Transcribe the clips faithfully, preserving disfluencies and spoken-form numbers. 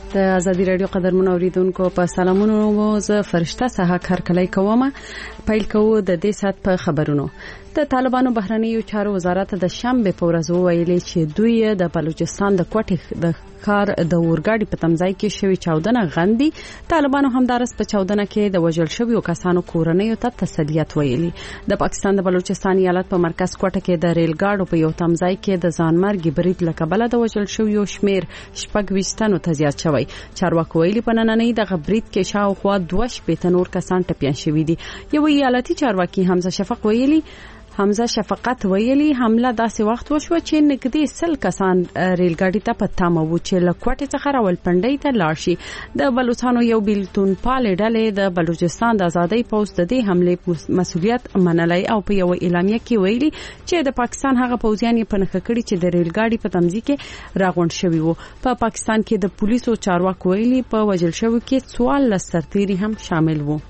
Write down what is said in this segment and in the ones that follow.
د ازادي رادیو قدرمنو اوریدونکو په سلامونو مو زه فرشته سها کارکلای کوم. پیل کوو د دې سات په خبرونو. د طالبانو بهرنیو چارو وزارت د شنبه په ورځ ویلي چې دوی د بلوچستان د کوټې د کار د اورګاډي په تمځای کې شوی چاودنه غندي. طالبانو همدارس په چاودنه کې د وژل شویو کسانو کورنیو ته تسلیت ویلي. د پاکستان د بلوچستان ایالت په مرکز کوټه کې د ریل ګاډو په یو تمځای کې د ځانمرګي برید لکبله د وژل شویو شمیر شپږ ویشتنو ته زیات شوی. چارواکو ویلي په نننۍ د برید کې شاوخوا دوه شپېته نور کسان ټپيان شوي دي. یو ایالتي چارواکي حمزه شفق ویلي حمزه شفقت ویلي حمله داسې وخت وشو چې نږدې سل کسان ریل ګاډي ته په تمه و چې له کوټې څخه راولپنډۍ ته لاړ شي. د بلوچستان یو بیلتون پال ډلې د بلوچستان د آزادۍ پوز د دې حمله مسؤلیت منلای او په یو اعلامیه کې ویلي چې د پاکستان هغه پوځیان په نخښه کړي چې د ریل ګاډي په تمځي کې راغونډ شوي وو. په پاکستان کې د پولیسو چارواکو ویلي په وژل شویو کې څوارلس سرتیري هم شامل وو.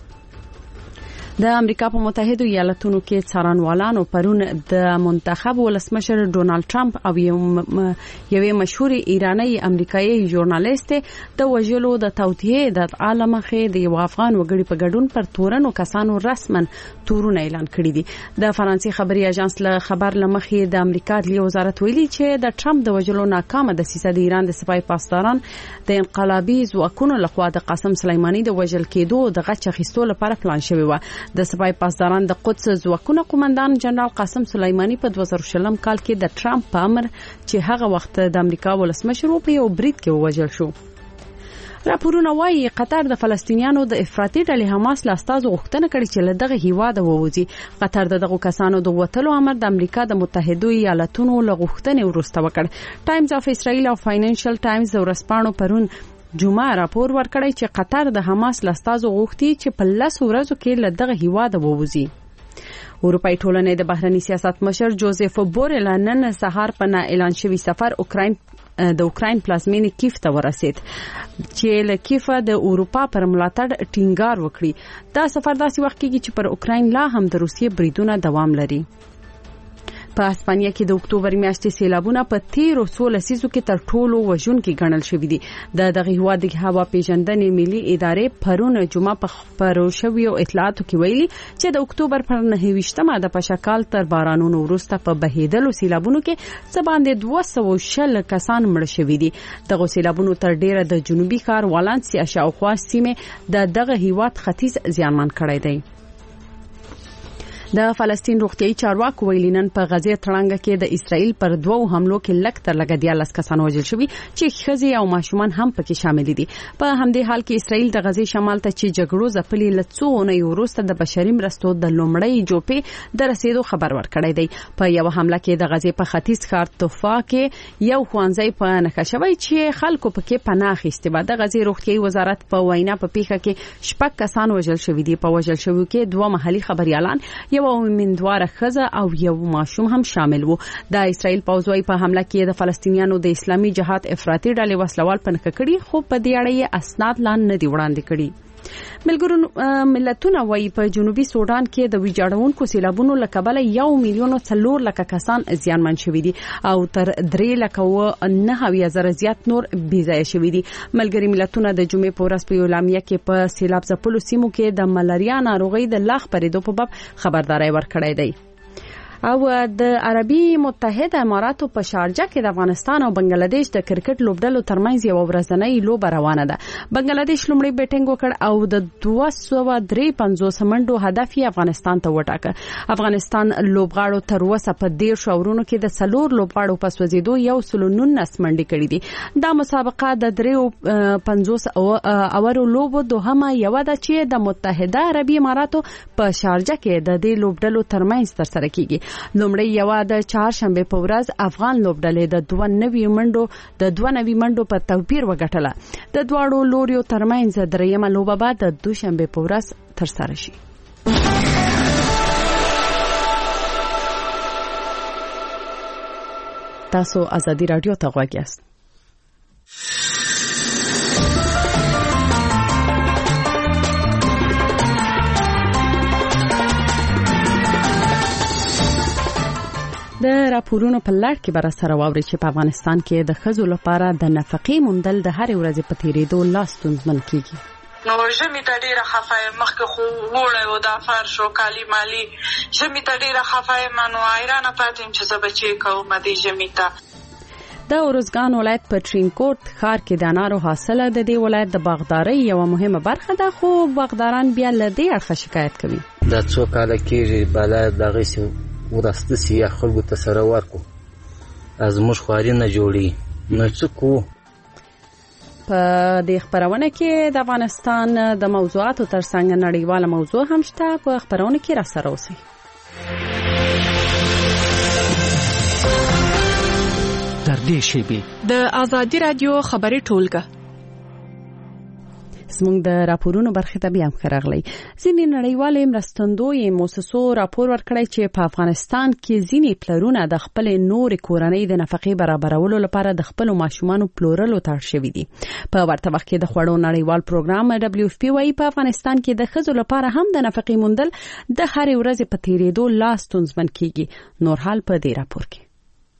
د امریکا په متحده ایالاتونو کې څارنوالانو پرون د منتخب ولسمشر ډونالد ټرمپ او یوې مشهور ایرانی امریکایي ژورنالیست د وژلو د توطئې د عالمخه د یو افغان وګړي په ګډون پر تورنو کسانو رسمن تورونه اعلان کړی دي. د فرانسې خبري اژانس له خبر لمخې د امریکا د وزارت ویلي چې د ټرمپ د وژلو ناکامه د سیاسي د ایران د سپای پاسداران د انقلابي ځواکونو لخوا د قاسم سلیمانی د وژل کېدو د غچ اخیستو لپاره پلان شوی و. د سپای پاسداران د قدس ځواکونو قومندان جنرال قاسم سلیمانی په دوه زره شلم کال کې د ټرمپ په امر چې هغه وخت د امریکا ولسمشر په یو برید کې وژل شو. راپورونه وايي قطر د فلسطینیانو د افراطي ډلې حماس له استازو غوښتنه کړې چې له دغه هیواده ووځي. قطر دغه کسانو د وټلو امر د امریکا د متحده ایالاتونو له غوښتنې وروسته وکړ. ټایمز اف اسرائیل او فاینانشل ټایمز د ورځپاڼو پرون جمعه راپور ورکړی چې قطر د حماس لاستازو غوښتي چې په لس ورځو کې له دغه هیواده ووځي. اروپای ټولنې د بهرنی سیاست مشر جوزف بورل نن سهار په نه اعلان شوی سفر اوکراین د اوکراین پلازمینې کیف ته ورسید چې له کیف د اروپا پر ملاتړ ټینګار وکړي. دا سفر داسې وخت کېږي چې پر اوکراین لا هم د روسیې بریدونه دوام لري. په اسپانیا کې د اکتوبر میاشتې سیلابونه په تیرو څو لسیزو کې تر ټولو وژونکي ګڼل شوي دي. د دغه هیواد د هوا پیژندنې ملي ادارې پرون جمعه په خبرو شویو اطلاعاتو کې ویلي چې د اکتوبر پر نهه ویشتمه د پشکال تر بارانونو وروسته په بهیدلو سیلابونو کې څه باندې دوه سوه شل کسان مړه شوي دي. دغه سیلابونو تر ډیره د جنوبي ښار والنسیا شاوخوا سیمې د دغه هیواد ختیځ زیانمن کړی دی. د فلسطین روغتيایي چارواکو ویلي نن په غزه تړانګه کې د اسرائیل پر دوو حملو کې لک تر لګ دیالس کسان وژل شوي چې ښځې او ماشومان هم پکې شامل دي. په همدې حال کې اسرائیل د غزه شمال ته چې جګړو ځپلي لڅونه یو وروسته د بشري مرستو د لومړی جوپې د رسیدو خبر ورکړی دی. په یو حمله کې د غزه په ختیځ ښار توفا کې یو خوانځي په نښه شوی چې خلکو پکې پناه اخیستي. بعد د غزه روغتيایي وزارت په وینا په پیښه کې شپږ کسان وژل شوي دي. په وژل شویو کې دوه محلي خبريالان یو مندواره خزه او یو ماشوم هم شامل وو. د اسرائیل پوځوي په حمله کې د فلسطینیانو د اسلامي جهاد افراطي ډلې وسلوال پنځه کړي خو په دې اړه یې اسناد لا نه دی وړاندې کړي. ملګرو ملتونه وايي په جنوبي سودان کې د ویجاړونکو سیلابونو لکبله یو میلیون څلور لک کسان زیانمن شوي دي او تر درې لک او نه هزار زیات نور بېځایه شوي دي. ملګري ملتونه د جمعې په ورځ په اعلامیه کې په سیلاب ځپلو سیمو کې د ملاریا ناروغي د لا خپرېدو په باب خبرداري ورکړې ده. او د عربي متحده اماراتو په شارجه کې د افغانستان او بنگلاديش د کرکټ لوبډلو ترمنځ یو ورځنۍ لوبه روانه ده. بنگلاديش لومړی بیټینګ وکړ او د دوه سوه درې پنځوس منډو هدف یې افغانستان ته وټاکه. افغانستان لوبغاړو تر اوسه په ډیر شاورونو کې د څلور لوبغاړو په سوځېدو یو سل نولس منډې کړې دي. دا مسابقه د درې پنځوس اورو لوبو دوهمه یو ده چې د متحده عربي اماراتو په شارجه کې د دې لوبډلو ترمنځ ترسره کیږي. لومړی یو د چهارشنبه په ورځ افغان لوبډلې د دوه نوي منډو د دوه نوي منډو په توپیر وګټله. د دواړو لوریو ترمنځ دریمه لوبه بعد د دوشنبه په ورځ ترسره شي. تاسو ازادي رادیو ته غوږ یاست. د راپورونو په لړ کې بر سره واوري چې په افغانستان کې د ښځو لپاره د نفقې موندل د هر ورځې په تیریدو لاس ستونزمن کیږي. نو ژمی ته ډیره خفای مخکې خو وړه او د فرش او کالی مالی ژمی ته ډیره خفای منو ایران پاتیم چې زبچې کوم د ژمی ته. د اورزګان ولایت په ټرینکوټ ښار کې د انارو حاصله د دې ولایت د باغدارۍ یو مهمه برخه ده، خو باغداران بیا له دې اړخه شکایت کوي. دا څو کاله کېږي بالا دغه سي ورسته سي خلکو ته سره ورکو از موږ خواري نه جوړي نو څه کو. په دې خبرونه کې د افغانستان د موضوعاتو ترڅنګ نړیواله موضوع هم شته. په خبرونه کې را سره اوسئ. در دې شیبه د آزادي رادیو خبري ټولګه زموږ د راپورونو برخه ته بیا راغلی. ځینې نړیوالې مرستندوی موسسو راپور ورکړی چې په افغانستان کې ځینې پلرونه د خپل نور کورنۍ د نفقې برابرولو لپاره د خپل ماشومان پلورلو ته اړ شوي دي. په ورته وخت کې د خوړو نړیوال پروګرام دبليو اف پی وايي په افغانستان کې د ښځو لپاره هم د نفقې موندل د هر ورځې په تیریدو لاس ستونزمن کیږي. نور حال په دې راپور کې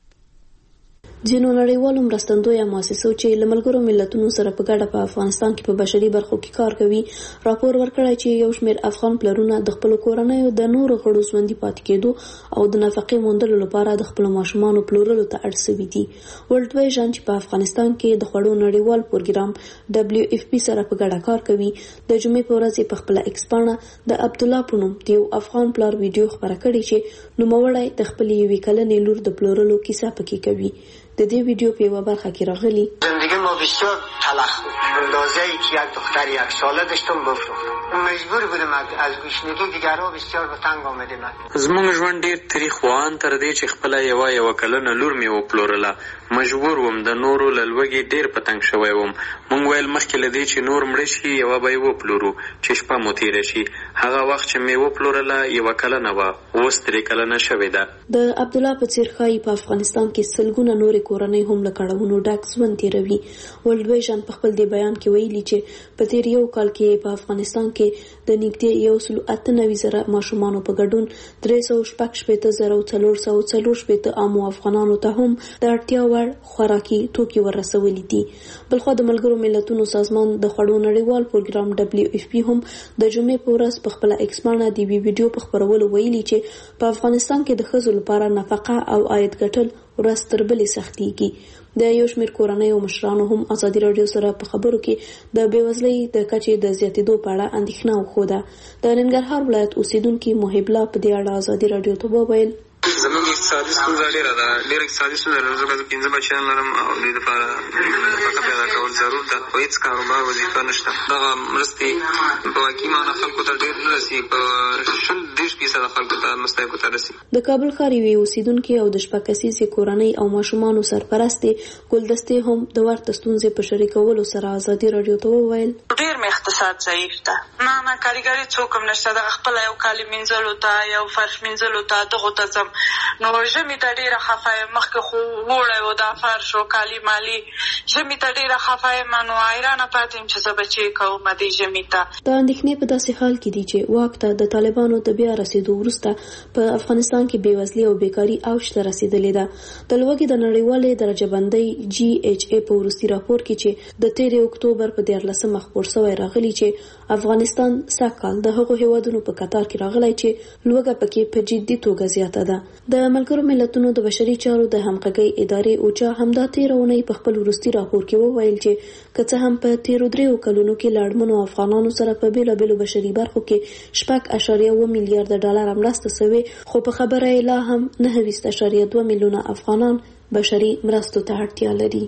ځینو نړیوالو مرستندویه مؤسسو چې له ملګرو ملتونو سره په ګډه په افغانستان کې په بشري برخو کې کار کوي راپور ورکړی چې یو شمېر افغان پلرونه د خپل کورنیو د نورو غړو ژوندي پاتې کېدو او د نفقې موندلو لپاره د خپل ماشومانو پلورلو ته اړ شوي دي. ورلد ویژن چې په افغانستان کې د خوړو نړیوال پروګرام دبليو اف پی سره په ګډه کار کوي د جمعې په ورځ په خپل ایکس پاڼه د عبد الله په نوم یو افغان پلار ویډیو خبره کړې چې نوموړی د خپل یوې کلنې لور د پلورلو کیسه پکې کوي. د دې ویډیو په یوه برخه کې راغلی زندگی ما بسیار تلخ بود. اندازه‌ای که یک دختر یک ساله داشتم بفروختم. مجبور بودم از گوشنگی دیگرها بسیار به تنگ آمدم. زموږ ژوند ډیر تاریخ وان تر دې چې خپل یو یو کلنه لور مې وپلورله. مجبور وم د نورو لږی ډیر پتنګ شوی وم. مونږ ویل مخکې لدی چې نور مړ شي یو به وپلورو چې شپه مو تیر شي. هغه وخت چې مې وپلورله یو کلنه و اوس تر کلنه شوې ده. د عبد الله په څیر خای په افغانستان کې سلګونه نور کورنۍ هم له کړهونو ډک ژوند تیروي. ورلد ویژن په خپل دی بیان کې ویلي چې په تیر یو کال کې په افغانستان کې د نږدې یو سل اته نوي زره ماشومانو په ګډون درې سوه شپږ شپېته زره او څلور سوه څلور شپېته عامو افغانانو ته هم د اړتیا وړ خوراکي توکي ورسولي دي. بلخو د ملګرو ملتونو سازمان د خوړو نړیوال پروګرام دبليو اف پی هم د جمعې په ورځ په خپل ایکس باندې د ویډیو په خبرولو ویلي چې په افغانستان کې د ښځو لپاره نفقه او عاید ګټل ورځ تر بلې سختيږي. د یو شمېر کورنۍ او مشرانو هم آزادي رادیو سره په خبرو کې د بېوزلۍ د کچې د زیاتېدو په اړه اندېښنه وښوده. د ننګرهار ولایت اوسیدونکي محب الله په دې اړه آزادي رادیو ته وویل زموږ اقتصادي ستونزه ډېره ده. ډېر اقتصادي ستونزه لرم. زه پنځه بچیان لرم او دوی دپاره نفقه پیدا کول ضرور ده. خو هېڅ کاروبار وظیفه نشته. دغه مرستې په واقعي معنا خلکو ته ډېر نه رسي. په شل دېرش فیصده خلکو ته مستحقو ته رسي. د کابل ښار یوې اوسیدونکي او د شپږ کسیزې کورنۍ او ماشومانو سرپرستې ګلدستې هم د ورته ستونزې په شریکولو سره آزادي رادیو ته وویل ډېر مې اقتصاد ضعیف ده. نه نه کاریګري څوک هم نشته. دغه خپله یو کالي مینځلو ته یو فرش مینځلو ته دغو ته ځم. نو ژمی ته ډیره خفه یم. مخکې خو وړی و دا فرش و کالي مالي ژمی ته ډیره خفه یم. نو حیرانه پاتې یم چې زه به چی کوم دې ژمي ته. دا اندېښنې په داسې حال کې دي چې واک ته د طالبانو د بیا رسېدو وروسته په افغانستان کې بېوزلي او بیکاري اوج ته رسېدلې ده. د لوږې د نړیوالې درجه بندۍ جی ایچ ای په وروستي راپور کې چې د تېرې اکتوبر په دیارلسمه خپور شوی راغلی چې افغانستان سږکال د هغو هېوادونو په قطار کې راغلی چې لوږه پکې په جدي توګه زیاته ده. د ملګرو ملتونو د بشري چارو د همغږۍ ادارې اوچا همدا تېره اونۍ په خپل وروستي راپور کې وویل چې که څه هم په تېرو دریو کلونو کې له اړمنو افغانانو سره په بېلابېلو بشري برخو کې شپږ اعشاریه اوه میلیارده ډالره مرسته شوې، خو په خبره یې لا هم نهه ویشت اعشاریه دوه میلیونه افغانان بشري مرستو ته اړتیا لري.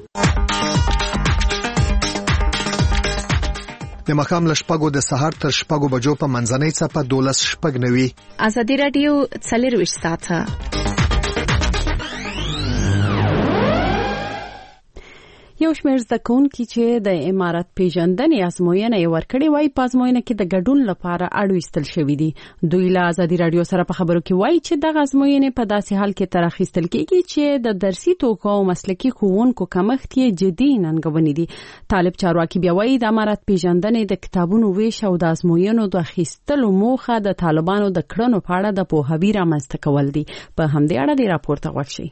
د مخام له شپږو د سهار تر شپږو بجو په منځنۍ څپه دولس شپږ نوي. آزادي رادیو څلېرویشت ساعته. یو شمېر زده کوونکي چې د امارت پیژندنې ازموینه یې ورکړې وای په ازموینه کې د ګډون لپاره اړ ایستل شوي دي. دوی له ازادي راډیو سره په خبرو کې وایي چې دغه ازموینې په داسې حال کې تر اخیستل کېږي چې د درسي توکو او مسلکي ښوونکو کمښت یې جدي ننګونې دي. طالب چارواکي بیا وایي د امارت پیژندنې د کتابونو ویش او د ازموینو د اخیستلو موخه د طالبانو د کړنو په اړه د پوهاوي رامنځته کول دي. په همدې اړه د راپور ته غوږ شئ.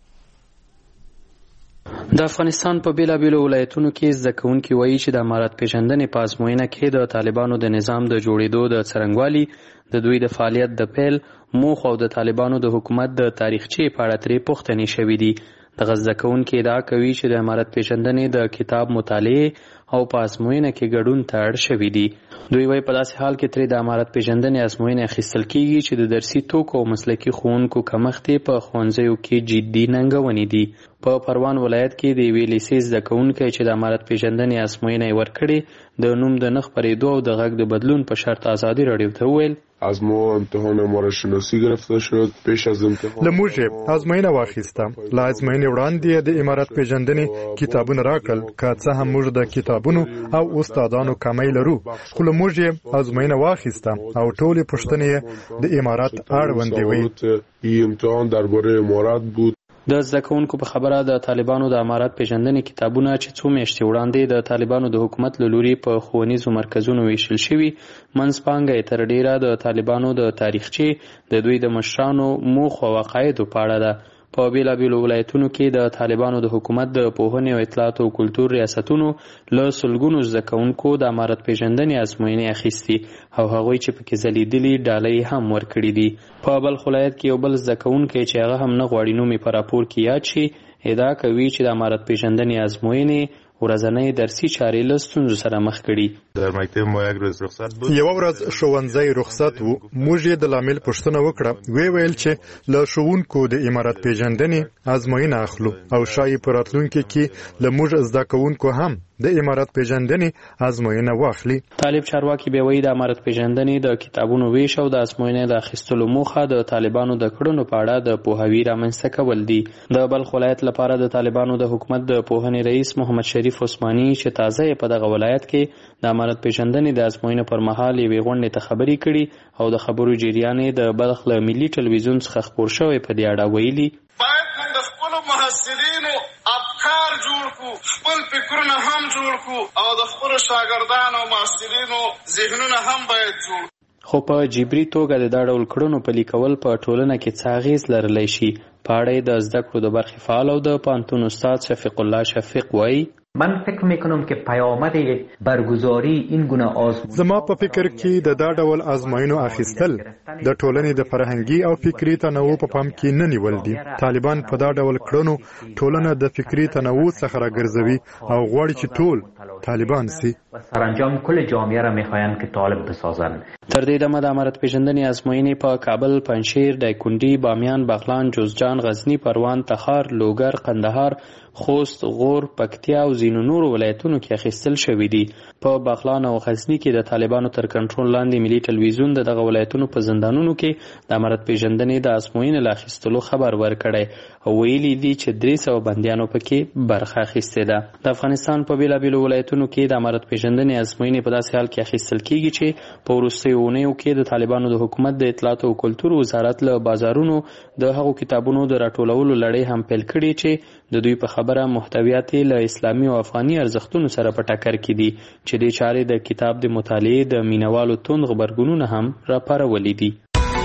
د افغانستان په بیلابیلو ولایتونو کې زده کوونکي وایي چې د امارت پیژندنې په ازموینه کې د طالبانو د نظام د جوړېدو د څرنګوالي، د دوی د فعالیت د پیل موخه او د طالبانو د حکومت د تاریخچې په اړه ترې پوښتنې شوې دي. دغه زده کوونکي ادعا کوي چې د امارت پیژندنې د کتاب مطالعې او په ازموینه کې ګډون ته اړ شوي دي. دوی وایي په داسې حال کې ترې د امارت پیژندنې ازموینه اخیستل کېږي چې د درسي توکو او مسلکي ښوونکو کمښت یې په ښوونځیو کې جدي ننګونې دي. په پروان ولایت کې د یوې لیسې زده کوونکی چې د امارت پیژندنې ازموینه یې ورکړې د نوم د نه خپرېدو او د غږ د بدلون په شرط ازادي راډیو ته وویل از ما امتحان امارت شناسی گرفته شد. پیش از امتحان لموږ ازموینه واخیسته. له ازموینې وړاندې د امارت پیژندنې کتابونه راکړل. که څه هم موږ د کتابونو او استادانو کمی لرو، خو لموږ ازموینه واخیسته او ټولې پوښتنې د امارت اړوندې وې. این امتحان درباره امارت بود. د زده کوونکو په خبره د طالبانو د امارت پیژندنې کتابونه چې څو میاشتې وړاندې د طالبانو د حکومت له لوري په ښوونیزو مرکزونو ویشل شوي، منځپانګه یې تر ډیره د طالبانو د تاریخچې، د دوی د مشرانو موخو او عقایدو په اړه ده. په بیلابیلو ولایتونو کې د طالبانو د حکومت د پوهنې او اطلاعاتو او کلتور ریاستونو له سلګونو زده کوونکو د امارت پیژندنې ازموینې اخیستي او هغوی چې پکې ځلیدلي ډالۍ هم ورکړي دي. په بلخ ولایت کې یو بل زده کوونکی چې هغه هم نه غواړي نوم یې په راپور کې یاد شي، ادعا کوي چې د امارت پیژندنې ازموینې ورځنۍ درسي چارې له ستونزو سره مخ کړي. در مکتب ما یک روز رخصت بود. یو ورځ ښوونځی رخصت وو. موږ یې د لامل پوښتنه وکړه. وی ویل چې له ښوونکو د امارت پیژندنې ازموینه اخلو او شایي په راتلونکي کې له موږ زده کوونکو هم د امارت پیژندنې ازموینه واخلي. طالب چارواکي بیا وایي د امارت پیژندنې د کتابونو ویش او د ازموینې د اخیستلو موخه د طالبانو د کړنو په اړه د پوهاوي رامنځته کول دي. د بلخ ولایت لپاره د طالبانو د حکومت د پوهنې رئیس محمد شریف عثماني چې تازه یې په دغه ولایت کې د امارت پیژندنې د ازموینې پر مهال یوې غونډې ته خبرې کړي او د خبرو جریان یې د بلخ له ملي ټلویزیون څخه خپور شوی په دې اړه ویلي. باید موږ د خپلو محصلینو افکار جوړ کړو، خپل فکرونه هم جوړ کړو او د خپلو شاګردانو او محصلینو ذهنونه هم باید جوړ. خو په جبري توګه د دا ډول کړنو پلي کول په ټولنه کې څه اغېز لرلی شي؟ په اړه یې د زده کړو د برخې فعال او د پوهنتون استاد شفیق الله شفیق وایي من فکر میکنم که پیامد برگزاری این گونه آزمون زما په فکر کې د دا ډول آزموینو اخیستل د ټولنې د فرهنګي او فکری تنوع په پام کې نه نیول دي. طالبان په دا ډول کړنو ټولنه د فکری تنوع څخه راګرځوي او غواړي چې ټول طالبان سي. سرانجام کل جامعه را میخواهند که طالب بسازند. تر دې دمه د امارت پیژندنې ازموینې په کابل، پنجشیر، دایکنډي، بامیان، بغلان، جوزجان، غزنی، پروان، تخار، لوګر، قندهار، خوست، غور، پکتیا او ځینو نورو ولایتونو کې اخیستل شوي دي. په بغلان او غزنی کې د طالبانو تر کنټرول لاندې ملي ټلویزیون د دغه ولایتونو په زندانونو کې د امارت پیژندنې د ازموینې له اخیستلو خبر ورکړی او ویلي دي چې درې سوه بندیانو پکې برخه اخیستې ده. د افغانستان په بیلابیلو ولایتونو کې د امارت پیژندنې ازموینې په داسې حال کې اخیستل کیږي چې په وروستیو اونیو کې د طالبانو د حکومت د اطلاعات او کلتور وزارت له بازارونو د هغو کتابونو د راټولولو لړۍ هم پیل کړې چې د دوی په خبره محتویات له اسلامي او افغاني ارزښتونو سره په ټکر کې دي چې د چارې د کتاب د مطالعې د مینوالو توند غبرګونونه هم راپارولي دي.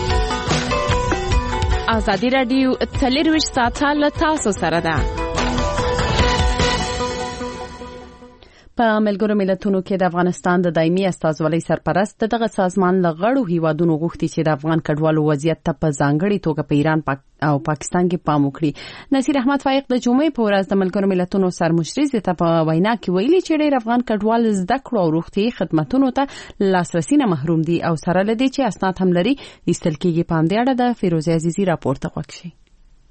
ازادي راډیو څلرویشت ساعته له تاسو سره ده. په ملګرو ملتونو کې د افغانستان د دایمي استازولۍ سرپرست دغه سازمان له غړو هیوادونو غوښتي چې د افغان کډوالو وضعیت ته په ځانګړي توګه په ایران پاک او پاکستان کې پام وکړي. نصیر احمد فائق د جمعې په ورځ د ملګرو ملتونو سرمشري ته په وینا کې ویلي چې ډېر افغان کډوال زده کړو او روغتي خدماتو ته لاسرسي نه محروم دي او سره لدی چې اسناد هم لري ایستل کېږي. په همدې اړه د فیروزه عزیزي راپور ته غوښتي.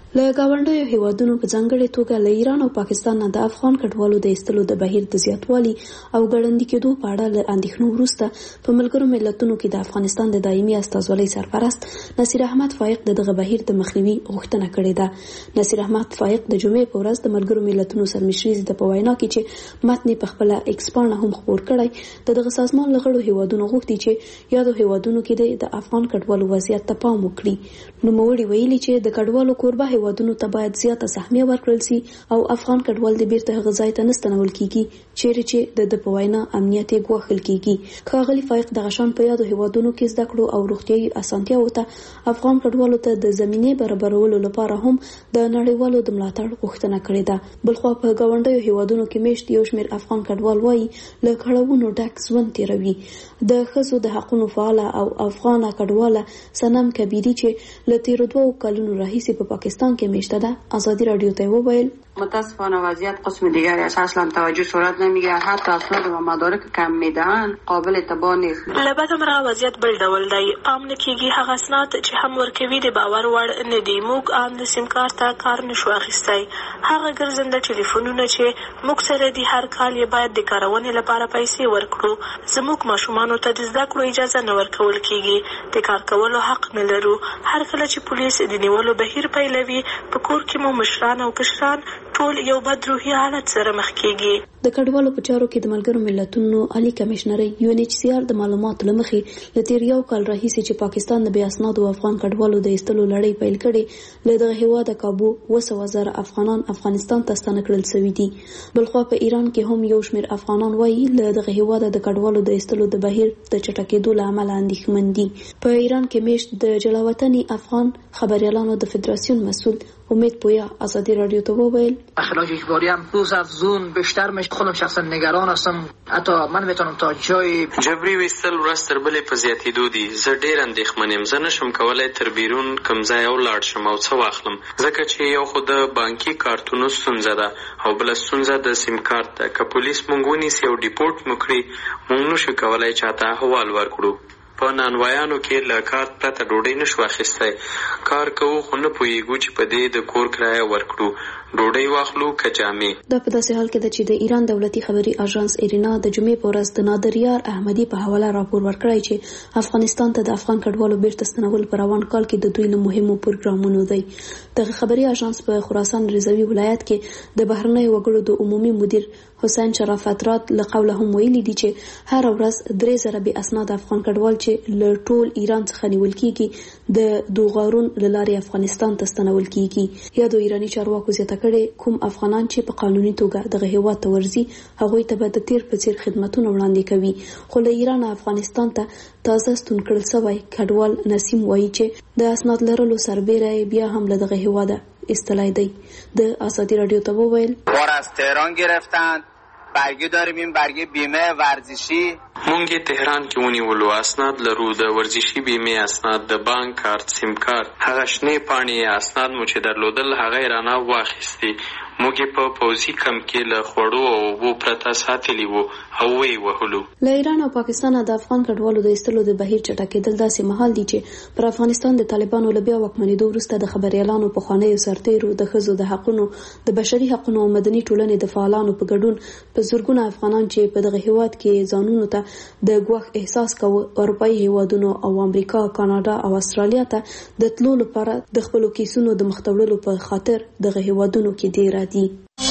له گاونډیو هیوادونو په ځانګړې توګه له ایران او پاکستان نه د افغان کډوالو د ایستلو د بهیر د زیاتوالي او ګړندي کېدو په اړه له اندېښنو وروسته په ملګرو ملتونو کې د افغانستان د دایمي استازولۍ سرپرست نصیر احمد فائق د دغه بهیر د مخنیوي غوښتنه کړې ده. نصیر احمد فائق د جمعې په ورځ د ملګرو ملتونو سرمشري د په وینا کې چې متن په خپل ایکس پاڼه هم خپور کړی د دغه سازمان لغړو هیوادونو غوښتي چې یادو هیوادونو کې د افغان کډوالو وضعیت ته پام وکړي. نو موړي ویلي چې د کډوالو کوربه هیوادونو ته باید زیاته سهمیه ورکړل شي او افغان کډوال د بیرته هغه ځای ته نستنول کیږي چیرې چې د په وینا امنیت یې ګواښل کیږي. ښاغلي فائق د غشان په یادو هیوادونو کې زده کړو او روغتیايي اسانتیاوو ته افغان کډوالو ته د زمینې برابرولو لپاره هم د نړیوالو د ملاتړ غوښتنه کړې ده. بلخوا په ګاونډیو هیوادونو کې میشت یو شمېر افغان کډوال وایي له کړاوونو ډک ژوند تیروي. د ښځو د حقونو فعاله او افغانه کډواله سنم کبیری چې له تیرو دوو کلونو راهیسې په پاکستان کې میشته ده آزادی رادیو ته وویل متاسفانه وضعیت قسم دیگری است، اصلا توجه صورت نمیگیرد، حتی اسناد و مدارک کم میدهند قابل اعتبار نیست. لبته مرغه وضعیت بل ډول دی، پام نه کیږي هغه اسناد چې هم ورکوي د باور وړ نه دي. موږ عام د سیم کارت ته کار نشو اخیستی، هغه ګرځنده ټلیفونونه چې موږ سره دي هر کال یې باید د کارونې لپاره پیسې ورکړو. زموږ ماشومانو ته د زده کړو اجازه نه ورکول کیږي، د کار کولو حق نه لرو. هر کله چې پولیس د نیولو بهیر پیلوي په کور کې مو مشران او کشران ټول یو بد روحي حالت سره مخ کیږي. د کډوالو په چارو کې د ملګرو ملتونو عالی کمشنري یو ان ایچ سی آر د معلوماتو لمخې ل تیر یو کال راهیسې چې پاکستان د بې اسنادو افغان کډوالو د ایستلو لړۍ پیل کړي له دغه هیواده کابو وسو وزر افغانان افغانستان ته ستانه کړل شوي دي. بلخوا په ایران کې هم یو شمېر افغانان وایي له دغه هیواده د کډوالو د ایستلو د بهیر د چټکېدو له امله اندېښمن دي. په ایران کې میشت د جلاوطني افغان خبریالانو د فدراسیون مسئول امید پویا آزادی رادیو تو وویل اخراج اجباری هم روز افزون بیشتر میشه. خودم شخصا نگران هستم، حتی من میتونم تا جای جبري وستل ورځ تر بلې په زیاتېدو دي. زه ډېر اندېښمن یم، زه نشم کولی تر بیرون کوم ځای ولاړ شم او څه واخلم، ځکه چې یو خو د بانکي کارتونو ستونزه ده او بله ستونزه د سیم کارت ده. که پولیس موږ ونیسي او ډیپورټ مو کړي موږ نشو کولی چاته احوال ورکړو. په نانوایانو کې له کارت پرته ډوډۍ نشو اخیستی، کار کوو خو نه پوهېږو چې په دې د کور کرایه ورکړو، ډوډۍ واخلو که جامې. دا په داسې حال کې ده چې د ایران دولتي خبري اژانس ایرینا د جمعې په ورځ د نادر یار احمدي په حواله راپور ورکړی چې افغانستان ته د افغان کډوالو بیرته ستنول په روان کال کې د دوی له مهمو پروګرامونو دی. دغه خبري اژانس په خراسان رضوي ولایت کې د بهرنیو وګړو د عمومي مدیر حسین شرافت رات له قوله هم ویلي دي چې هر ورځ درې زره بې اسناد افغان کډوال چې له ټول ایران څخه نیول کیږي د دوغارون له لارې افغانستان ته ستنول کیږي. یا د ایراني چارواکو زیاته کړي کوم افغانان چې په قانوني توګه دغه هیواد ته ورځي هغوی ته به د تیر په څیر خدمتونه وړاندې کوي. خو له ایران افغانستان ته تازه ستون کړل شوی کډوال نسیم وایي چې د اسناد لرلو سربیره بیا هم له دغه هیواده استلای دی. د آزادی رادیو ته وویل ما از تهران گرفتند، برگه داریم، این برگه بیمه ورزشی مونږ تهران کې ونیولو، اسناد لرو د ورزشي بیمې اسناد، د بانک کارت، سیم کارت، هغه شنې پاڼې اسناد مو چې درلودل هغه یې رانه واخیستي. موږ په پوځي کمپ کې له خوړو او اوبو پرته ساتلي وو او ویې وهلو. له ایران او پاکستان د افغان کډوالو د ایستلو د بهیر چټکېدل داسې مهال دي چې پر افغانستان د طالبانو له بیا واکمنېدو وروسته د خبریالانو پخوانیو سرتیرو، د ښځو د حقونو، د بشري حقونو او مدني ټولنې د فعالانو په ګډون په زرګونه افغانان چې په دغه هیواد کې ځانونو ته د ګواښ احساس کوي اروپایي هیوادونو او امریکا، کاناډا او استرالیا ته د تلو لپاره د خپلو کیسونو د مختوړلو په خاطر دغه هیوادونو کې ډیر دي.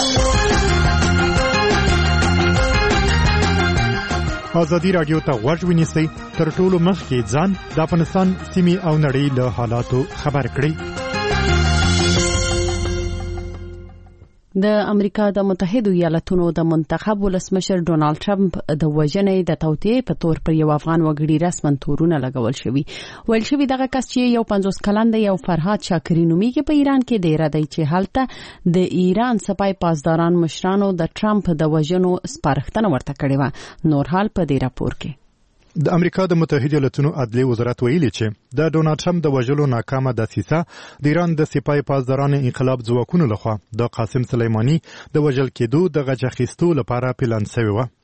آزادی رادیو ته غوږ ونیسئ، تر ټولو مخکې ځان د افغانستان سیمې او نړۍ له حالاتو خبر کړئ. د امریکا د متحده ایالاتونو د منتخب ولسمشر ډونالد ټرمپ د وژنې د توطئې په تور پر یو افغان وګړي رسمن تورونه لګول شوي. ویل شوي دغه کس چې یو پنځوس کلن دی، یو فرهاد شاکري نومیږي، په ایران کې ډیر دی چې هلته د ایران سپای پاسداران مشرانو د ټرمپ د وژنو سپارښتنه ورته کړې وه. نور حال په دې راپور کې. د امریکا د متحده ایالاتونو عدلیې وزارت ویلي چې د ډونالد ټرمپ د وژلو ناکامه دسیسه د ایران د سپای پاسداران انقلاب ځواکونو لخوا د قاسم سلیماني د وژل کېدو د غچ اخیستو لپاره پلان شوی و.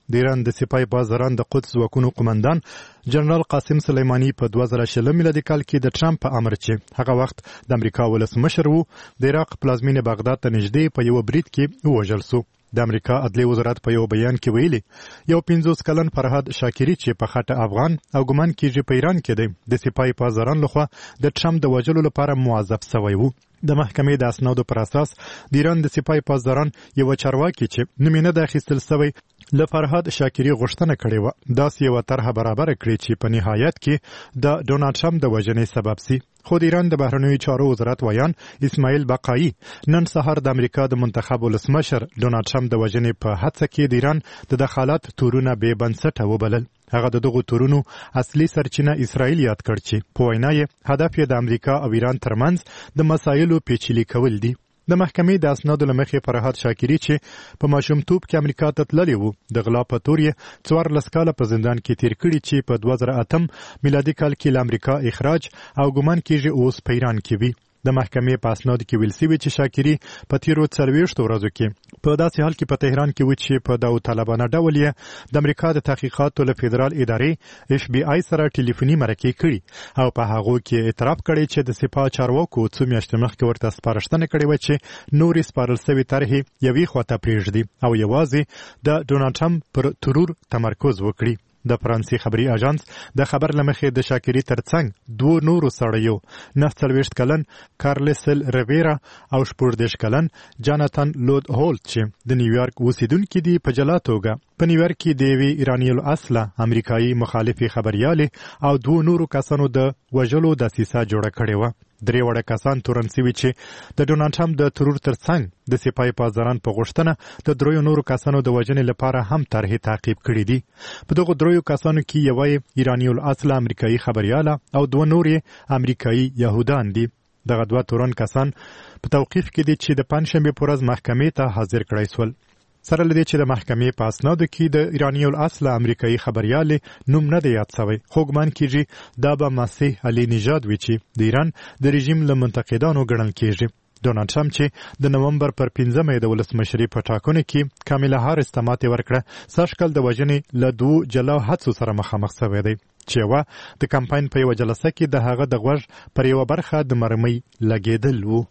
د ایران د سپای بازران د قدس ځواکونو قومندان جنرال قاسم سلیمانی په دوه زره شلم میلادي کال کې د ټرمپ په امر چې هغه وخت د امریکا ولسمشر وو د عراق پلازمینه بغداد ته نږدې په یو برید کې ووژل سو. د امریکا عدلیه وزارت په یو بیان کې ویلي یو پنځوس کلن فرهاد شاکری چې په خټه افغان او ګمان کېږي په ایران کې دی د سپای بازران لخوا د ټرمپ د وژلو لپاره موظف شوی وو. د محکمې د اسنادو پر اساس د ایران د سپای بازران یو چارواکي چې نوم یې نه د اخیستل شوی له فرهاد شاکری غوښتنه کړې وه داسې یوه طرحه برابره کړې چې په نهایت کې د ډونالډ ټرمپ د وژنې سبب سي. خو د ایران د بهرنیو چارو وزارت ویان اسماعیل بقایي نن سهار د امریکا د منتخب ولسمشر ډونالډ ټرمپ د وژنې په هڅه کې د ایران د دخالت تورونه بې بنسټه وبلل. هغه د دغو تورونو اصلي سرچینه اسرائیل یاد کړ چې په وینا یې هدف یې د امریکا او ایران ترمنځ د مسایلو پیچلي کول دي. د محکمې د اسنادو له مخې فرهاد شاکری چې په ماشومتوب کې امریکا ته تللی و د غلا په تور یې څوارلس کاله په زندان کې تیر کړي چې په دوه زره اتم میلادي کال کې له امریکا اخراج او ګمان کېږي اوس په ایران کې وي. د محکمې په اسنادو کې ویل شوي چې شاکری په تیرو څلوېښتو ورځو کې په داسې حال کې په تهران کې و چې په داوطلبانه ډول یې د امریکا د تحقیقاتو له فدرال ادارې اف بي آی سره ټلیفوني مرکې کړي او په هغو کې اعتراف کړی چې د سپاه چارواکو څو میاشتې مخکې ورته سپارښتنه کړې وه چې نورې سپارل شوې طرحې یوې خواته پرېږدي او یوازې د ډونالډ ټرمپ پر ترور تمرکز وکړي. د فرانسې خبري اژانس د خبر لمخې د شاکری ترڅنګ دوه نورو سړیو نه څلوېښت کلن کارلسل ریویرا او شپږدېرش کلن جاناتان لود هولت چې د نیویارک اوسیدونکي دي په جلا توګه په نیویارک کې د یوې ایراني الاصله امریکایي مخالفې خبریالې او دوه نورو کسانو د وژلو دسیسه جوړه کړې وه. درې وړه کسان تورن سوي چې د ډونالډ ټرمپ د ترور ترڅنګ د سپای بازران په غوښتنه د دریو نورو کسانو د وژنې لپاره هم طرحې تعقیب کړي دي. په دغو دریو کسانو کې یوه ایراني الاصله امریکایي خبریاله او دوه نورې امریکایي یهودان دي. دغه دوه تورن کسان په توقیف کې دي چې د پنجشنبې په ورځ محکمې ته حاضر کړای سول. سره لدې چې د محکمې په اسنادو کې د ایراني الاصله امریکایي خبریالې نوم نه دی یاد شوی خو ګمان کېږي دا به مسیح علي نژاد وي چې د ایران د رژیم له منتقدانو ګڼل کېږي. ډونالډ ټرمپ چې د نومبر پر پنځمه د ولسمشرۍ په ټاکنو کې کاملا هاریس ته ماتې ورکړه سږکال د وژنې له دوو جلا حادثو سره مخامخ شوی دی چې یوه د کمپاین په یوه جلسه کې د هغه د غوږ پر یوه برخه د مرمۍ لګېدل وو.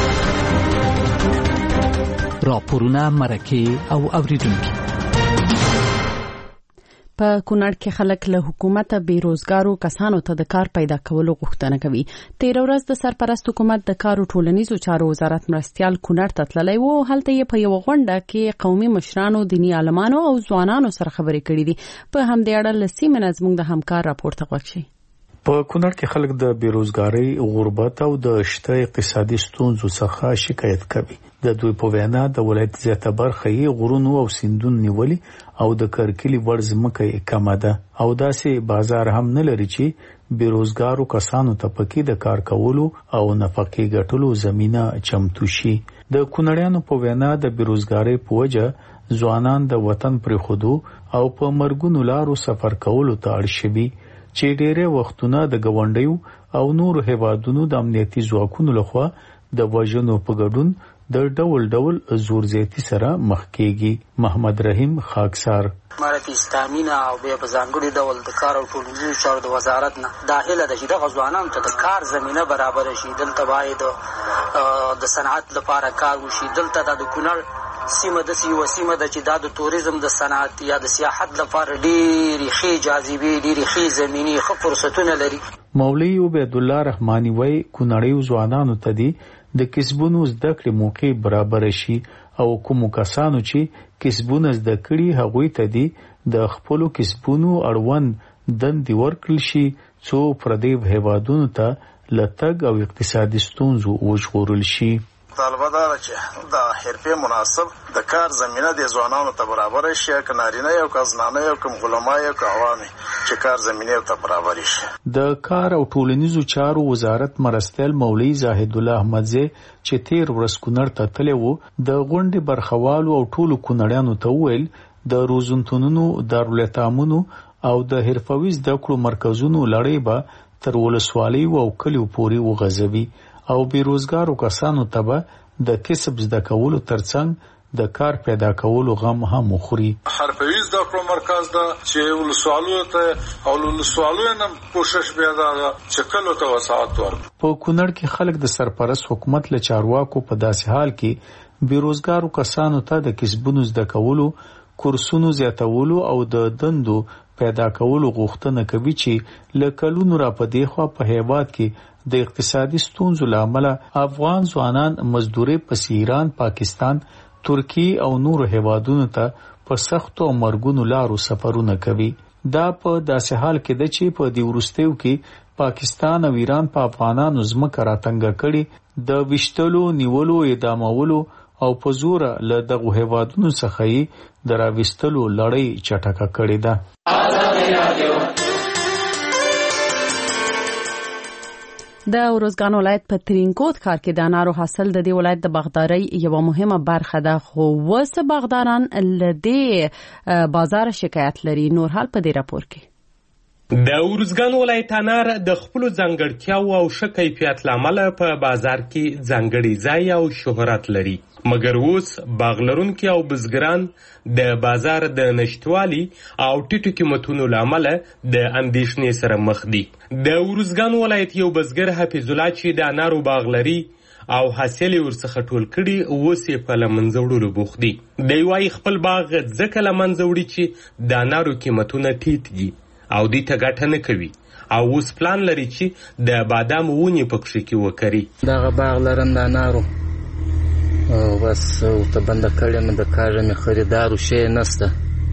راپورونه مرکې او اوریدونکي په کونړ کې خلک له حکومت بیروزګارو کسانو ته د کار پیدا کولو غوښتنه کوي. تیر ورځ د سرپرست حکومت د کار او ټولنیزو چارو وزارت مرستيال کونړ ته تللی و. هلته یې په یو غونډه کې قومي مشرانو، دینی عالمانو او ځوانانو سره خبرې کړې دي. په همدې اړه له سیمې نه زموږ د همکار راپور ته غوږ شئ. په کونړ کې خلک د بیروزګاری، غربت او د شته اقتصادي ستونزو څخه شکایت کوي. د دوی په وینا د ولایت زیاته برخه یې غرونو او سیندونو نیولي او د کرکلي وړ ځمکه یې کمه ده او داسې بازار هم نه لري چې بیروزګارو کسانو ته پکې د کار کولو او نفقې ګټلو زمينه چمتو شي. د کونړیانو په وینا د بیروزګاری په وجه ځوانان د وطن پرې خودو او په مرګونو لارو سفر کولو ته اړ شوي چې ډېرې وختونه د ګاونډیو او نور هیوادونو د امنیتي ځواکونو لخوا د وژنو په ګډون د ډول ډول زور زیاتی سره مخ کېږي. محمد رحیم خاکسار امارت اسلامي نه او بیا په ځانګړي ډول د کار او ټولنیزو چارو د وزارت نه داخله د چې د ځوانانو ته د کار زمينه برابر شي. دلته باید د صنعت لپاره کار وشي. دلته د کونړ سیمه د سیمه سیمه د چې د توریزم د صنعت یا د سیاحت لپاره ډېری ښې جاذبې ډېری ښې زمینی ښه فرصتونه لري. مولوی عبید الله رحمانی وای کونړیو ځوانانو ته دی د کسبونو زده کړې موقع برابر شي او کوم کسانو چې کسبونه زده کړي هغوی ته دی د خپلو کسبونو اړوند دندې ورکړل شي څو پردي هیوادونو ته لټګ او اقتصادي ستونزو وژغورل شي. طالبه دا چې د حرفې مناسب د کار زمينه د ځوانانو ته برابر شي، که نارینه یو که زنانه یو که علما یو که عوامي چې کار زمينه ته برابر شي. د کار او ټولنیزو چارو وزارت مرستیال مولوی زاهد الله احمدزی چې تیر ورځ کونړ ته تللی و د غونډې برخوالو او ټولو کونړیانو ته وویل د روزنتونونو، دارالایتامونو او د حرفوي زده کړو مرکزونو لړۍ به تر ولسوالیو او کلیو پورې وغځوي او بیروزګارو کسانو ته به د کسب زده کولو ترڅنګ د کار پیدا کولو غم هم وخوري. حرفوي زده کړو مرکز ده چې ولسوالو ته او ولسوالو نه کوشش بیا ده چې کلو ته وسعت ورکړي. په کونړ کې خلک د سرپرست حکومت له چارواکو په داسې حال کې بیروزګارو کسانو ته د کسبونو زده کولو، کورسونو زیاتولو او د دندو پیدا کولو غوښتنه کوي چې له کلونو را په دې خوا په هیواد کې د اقتصادي ستونزو له امله افغان ځوانان مزدوري پس ایران، پاکستان، ترکی او نورو هیوادونو ته په سختو او مرګونو لارو سفرونه کوي. دا په داسې حال کې ده چې په دې وروستیو کې پاکستان او ایران په افغانانو ځمکه راتنګه کړي، د ویشتلو، نیولو، اعدامولو او په زوره له دغو هیوادونو څخه یې د راویستلو لړۍ چټکه کړې ده. د ارزګان ولایت په ترینکوټ ښار کې د انارو حاصل د دې ولایت د باغدارۍ یوه مهمه برخه ده، خو اوس باغداران له دې بازار شکایت لري. نور حال په دې راپور کې. د ارزګان ولایت انار د خپلو ځانګړتیاو او ښه کیفیت له امله په بازار کې ځانګړی ځای او شهرت لري، مګر اوس باغ لرونکي او بزګران د بازار د نشتوالي او ټیټو قیمتونو له امله د اندېښنې سره مخ دي. د ارزګان ولایت یو بزګر حفیظ الله چې د انارو باغ لري او حاصل یې ورڅخه ټول کړي، اوس یې په له منځه وړلو بوخت دي. دی وایي خپل باغ ځکه له منځه وړي چې د انارو قیمتونه ټیټ دي او دوی ته ګټه نه کوي، او اوس پلان لري چې د بادامو ونې پکښې کې وکري. دغه باغ لرم د انارو او بس ورته بنده کړې مې د کاږه مې خریدارو شی نسته.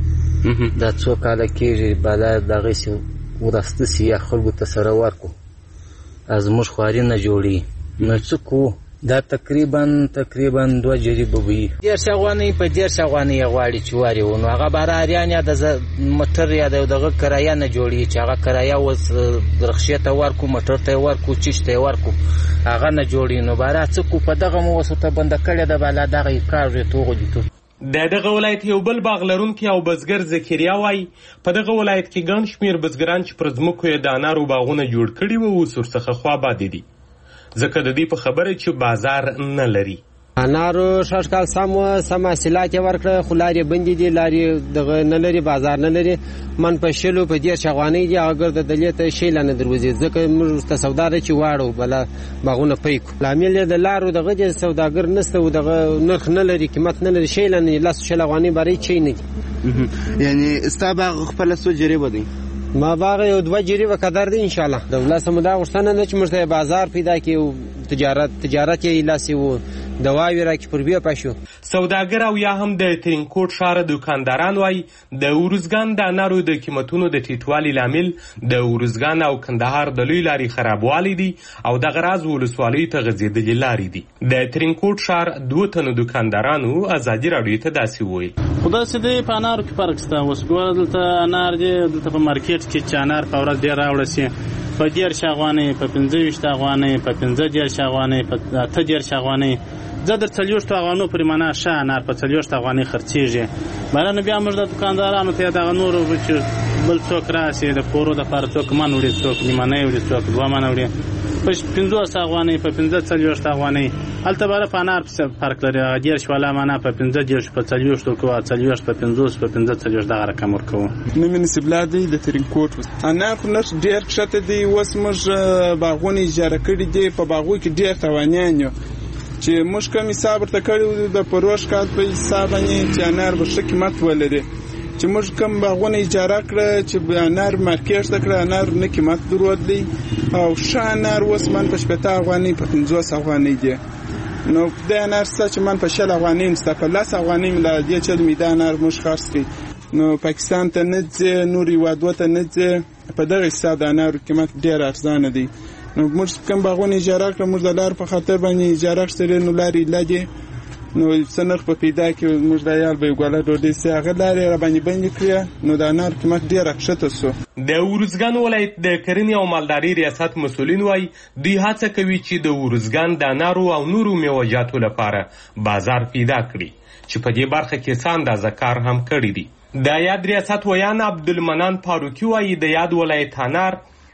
دا څو کاله کېږي بالا دغسې ورسته سي یا خلکو ته سره ورکو، زموږ خواري نه جوړي نو څه کوو. دا تقریبا تقریبا دوه جریبه وي. دېرش افغانۍ په دېرش افغانۍ یې غواړي چې وارې و، نو هغه بهراریان یا د موټر یا د دغه کرایه نه جوړېږي چې هغه کرایه اوس رخشې ته ورکو، موټر ته یې ورکو، چیش ته یې ورکو، هغه نه جوړي. نو بهرا څه کوو، په دغه مو اوس ورته بنده کړې ده بالا دغه یې کاږي توغلي. د دغه ولایت یو بل باغ لرونکي او بزګر زکریا وایي په دغه ولایت کې ګڼ شمېر بزګران چې پر ځمکو یې د انارو باغونه جوړ کړي وو اوس ورڅخه خواباده دي، ځکه د دې په خبره چې بازار نه لري. انارو شش کال سم سم حاصلات یې ورکړه، خو لارې بندې دي، لارې دغه نه لري، بازار نه لري. من په شلو په دېرش افغانۍ دي، هغه ګرده دلې ته شی لا نه دروځي، ځکه موږ ورته سودا ده چې واړو بله باغونه پی کړو. لامل یې د لارو دغه دی، سوداګر نشته او دغه نرخ نه لري، قیمت نه لري، شی لا نه لس شل افغانۍ بری چی نه دي. یعنی ستا باغ خپله څو جریبه دی؟ ما باغ یو دوه جریبه قدر دی انشاءالله. دولت سمو دا غوښتنه ده چې موږ ته بازار پیدا کړي او تجارت تجارت یې لاسې و دواوې راکړي پر بیا پاشو. سوداګر او یا هم د ترینکوټ ښار دوکانداران وایي د ارزګان د انارو د قیمتونو د ټیټوالي لامل د ارزګان او کندهار د لوی لارې خرابوالی دي او دغه راز ولسوالیو ته غځېدلې لارې دي. د ترینکوټ ښار دوه تنو دوکاندارانو ازادي راډیو ته داسې وویل. خو داسې دی په انارو کې فرق شته. اوس ګوره دلته انار دی، دلته په مارکیټ کې چې انار په ورځ ډېر راوړه سي په دېرش افغانۍ، په پنځه ویشت افغانۍ، په پنځه دېرش افغانۍ، په اته دېرش افغانۍ. زه در څلوېښتو افغانو پورې معنی ښه انار په څلوېښت افغانۍ خرڅېږي. بله نو بیا موږ د دوکاندارانو ته دغه نورو چې بل څوک راسي د کورو دپاره څوک من وړي، څوک نیمنۍ وړي، څوک دوه منه وړي په پنځوس افغانۍ، په پنځه څلوېښت افغانۍ. هلته باره په انار پسې فرق لري. هغه دېرش والا معنی په پنځه دېرش په څلوېښت ورکوو، څلوېښت په پنځوس، په پنځه څلوېښت دغه رقم ورکوو. نوم مې نصیب الله دی د ترینکوټ. انار خو نرخ ډېر کښته دی. اوس موږ باغونه اجاره کړي دي، په باغونو کې ډېر تاوانیان یو چې موږ کوم حساب ورته کړی و د پروژ کال په حساب باندې چې انار به ښه قیمت ولري، چې موږ کوم باغونه اجاره کړه چې انار مارکیټ ته کړه، انار نه قیمت درود دی او ښه انار اوس من په شپېته افغانۍ په پنځوس افغانۍ دی. نو د انار څه چې من په شل افغانۍ نسته، په لس افغانۍ مې له دې چل مې د انار موږ خرڅ کړي. نو پاکستان ته نه ځي، نورو هېوادو ته نه ځي، په دغه حساب د انارو قیمت ډېر ارزانه دی. نو موږ کوم باغونه اجاره کړه، موږ د لار په خاطر باندې اجاره کړې، نو لارې لګې نو څه نرخ په پیدا کې موږ د عیال به یې ګوله ډوډۍ سي، هغه لارې را باندې بندې کړې، نو د انار قیمت ډېره کښته سو. د ارزګان ولایت د کرنې او مالدارۍ ریاست مسؤلین وایي دوی هڅه کوي چې د ارزګان د انارو او نورو میوهجاتو لپاره بازار پیدا کړي، چې په دې برخه کې څه اندازه کار هم کړی دی. د یاد ریاست ویان عبدالمنان فاروقي وایي د یاد ولایت انار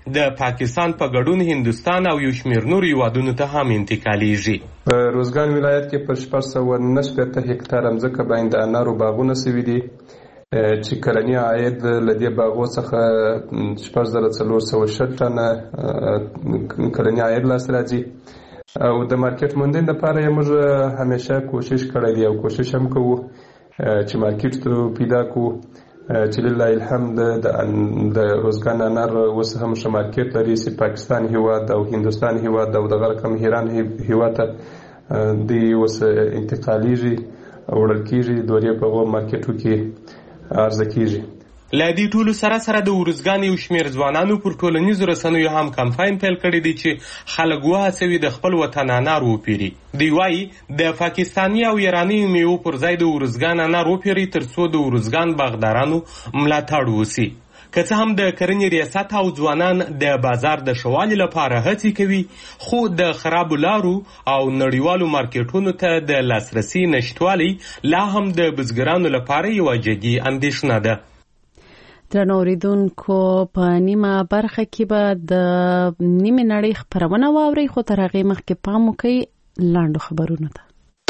د پاکستان په ګډون هندوستان او یو شمېر نور هیوادونو ته هم انتقالیږي. په روزګان ولایت کې پر شپږ سوه نهه شپېته هکتاره مځکه باندې د انارو باغونه سوي دي چې کلنی عاید له دې باغو څخه شپږ زره څلور سوه شل ټنه کلنی عاید لاسته راځي او د مارکیټ موندنې لپاره یې موږ همیشه کوشش کړی دی او کوشش هم کوو چې مارکیټ پیدا کړو چې لله الحمد د روزګان انار اوس هم ښه مارکیټ لري چې پاکستان هیواد او هندوستان هیواد او دغه رقم ایران هیواد ته دی اوس انتقالیږي وړل کېږي دورې په هغو مارکیټو کې عرضه کېږي. له دې ټولو سره سره د ارزګان یو شمېر ځوانانو پر ټولنیزو رسنیو هم کمپاین پیل کړی دی چې خلک وهڅوي د خپل وطن انار وپیري. دوی وایي د پاکستاني او ایراني میوو پر ځای د ارزګان انار وپیري ترڅو د ارزګان باغدارانو ملاتړ وسي. که څه هم د کرنې ریاست او ځوانان د بازار د ښه والي لپاره هڅې کوي، خو د خرابو لارو او نړیوالو مارکیټونو ته د لاسرسي نشتوالی لا هم د بزګرانو لپاره یوه جدي اندېښنه ده. درنو اوریدونکو په نیمه برخه کې به د نیمه نړۍ خبرونه واورئ، خو تر هغې مخکې پام وکړئ لاندو خبرونو ته.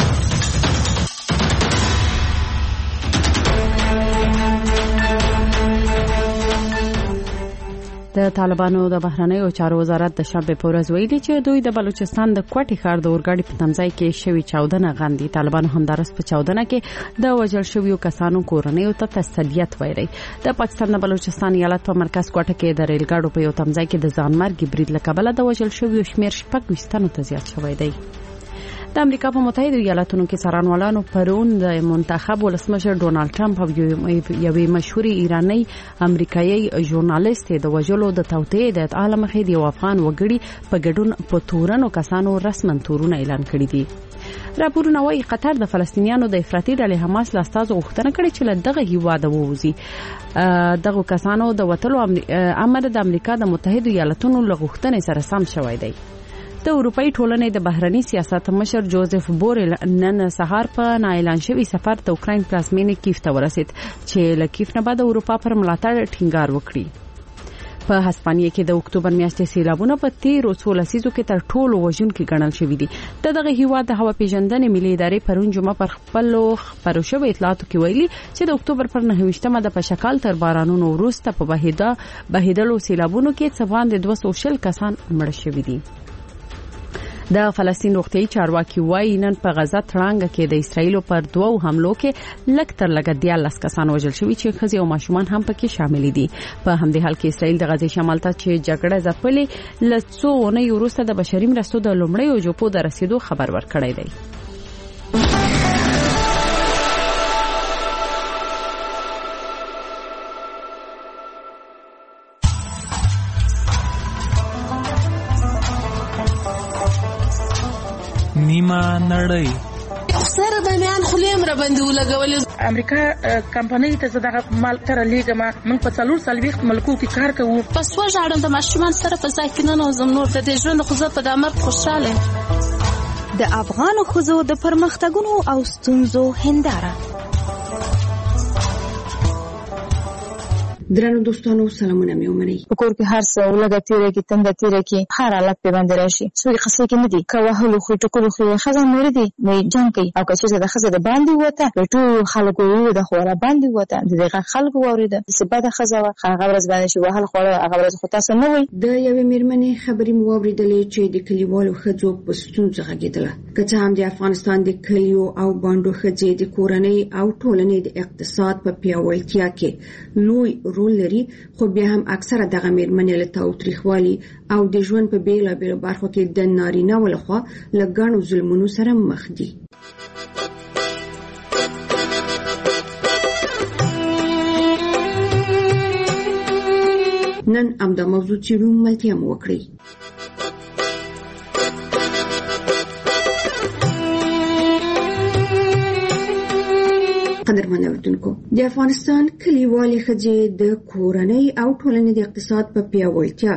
د طالبانو د بهرنیو چارو وزارت د شنبې په ورځ ویلي چې دوی د بلوچستان د کوټي ښار د اورګاډي په تمځای کې شوی چاودنه غندي. طالبانو همدارس په چاودنه کې د وژل شویو کسانو کورنیو ته تسلیت ویلي. د پاکستان د بلوچستان ایالت په مرکز کوټه کې د ریل ګاډو په یو تمځای کې د ځانمرګي برید له کبله د وژل شویو شمیر شپږ ویشتانو ته زیات شوی دی. د امریکا په متحده ایالاتونو کې څارنوالانو پرون د منتخب ولسمشر ډونالد ټرمپ او یوې مشهوري ایرانی امریکایي ژورنالیست د وژلو د توطئې د ادعا له مخې د یو افغان وګړي په ګډون په تورنو کسانو رسماً تورونه اعلان کړي دي. راپورونه وايي قطر د فلسطینیانو د افراطي ډلې حماس له استازو غوښتنه کړې چې له دغه هیواده ووځي. دغه کسانو د وتلو امر د امریکا د متحده ایالاتونو له غوښتنې سره سم شوی دی. د اروپאי ټولنې د بهرنی سیاست مشر جوزف بورل نن سهار په نااعلان شوی سفر د اوکراین پلازمینې کیف ته ورسید چې له کیف نه بعد اروپا پر ملاتړ ټینګار وکړي. په هسپانیا کې د اکتوبر میاشتې سیلابونه په تیرو څو لسیزو کې تر ټولو وژونکي ګڼل شوي دي. د دغه هیواد د هوا پیژندنې ملي ادارې پرون جمعه پر خپلو خبرو شویو اطلاعاتو کې ویلي چې د اکتوبر پر نهه ویشتمه د پشکال تر بارانونو وروسته په بهیدا بهیدلو سیلابونو کې څه باندې دوه سوه شل کسان مړه شوي دي. د فلسطین روغتیايي چارواکي وايي نن په غزه تړانګه کې د اسرایل پر دوو حملو کې لږ تر لږه دیارلس کسان وژل شوي چې ښځې او ماشومان هم پکې شامل دي. په همدې حال کې اسرایل د غزې شمال ته چې جګړه ځپلې له څو اونیو وروسته د بشري مرستو د لومړیو جوپو د رسیدو خبر ورکړی دی. نیمه نړۍ سره د میان خلیم را باندې ولګولې. امریکا کمپنۍ ته زداغه مال تر لیګه ما موږ په څلور سلويخت ملکو کې کار کوو. پس وژاړم د ماشومان سره په ځای کې نه نوزم نور د دې ژوند خو زه په دامر خوشاله. د افغان ښځو د پرمختګونو او ستونزو هنداره. درنو دوستانو سلامونه مې ومنئ. په کور کې هر څه ولګه تیرې کې تنده تیرې کې هر حالت په باندې راشي څوک خاصه کې نه دي کوهلو خو ټکو خو خزان نور دي نه جنگ کوي او که چې د خزه د باندې وته ټول خلکو یو د خو را باندې وته دغه خلکو وریده سبا د خزه هغه ورځ باندې شو هغه خو هغه ورځ خو تاسو نه وي. د یوې میرمنې خبرې مو اوریدلې چې د کلیوالو خځو په ستونزه غږیدله. که څه هم د افغانستان د کلیو او باندو خځې د کورنۍ او ټولنې د اقتصاد په پیاوړتیا کې لوی رول لري، خو بیا هم اکثره دغه میرمنې له تاوتریخوالي او د ژوند په بیلابیلو برخو کې د نارینه ولخوا له ګڼو ظلمونو سره مخ دي. نن همدا موضوع څېړو، ملتیا مو وکړئ. قدرمن اوریدونکو، د افغانستان کلیوالې ښځې د کورنۍ او ټولنې د اقتصاد په پیاوړتیا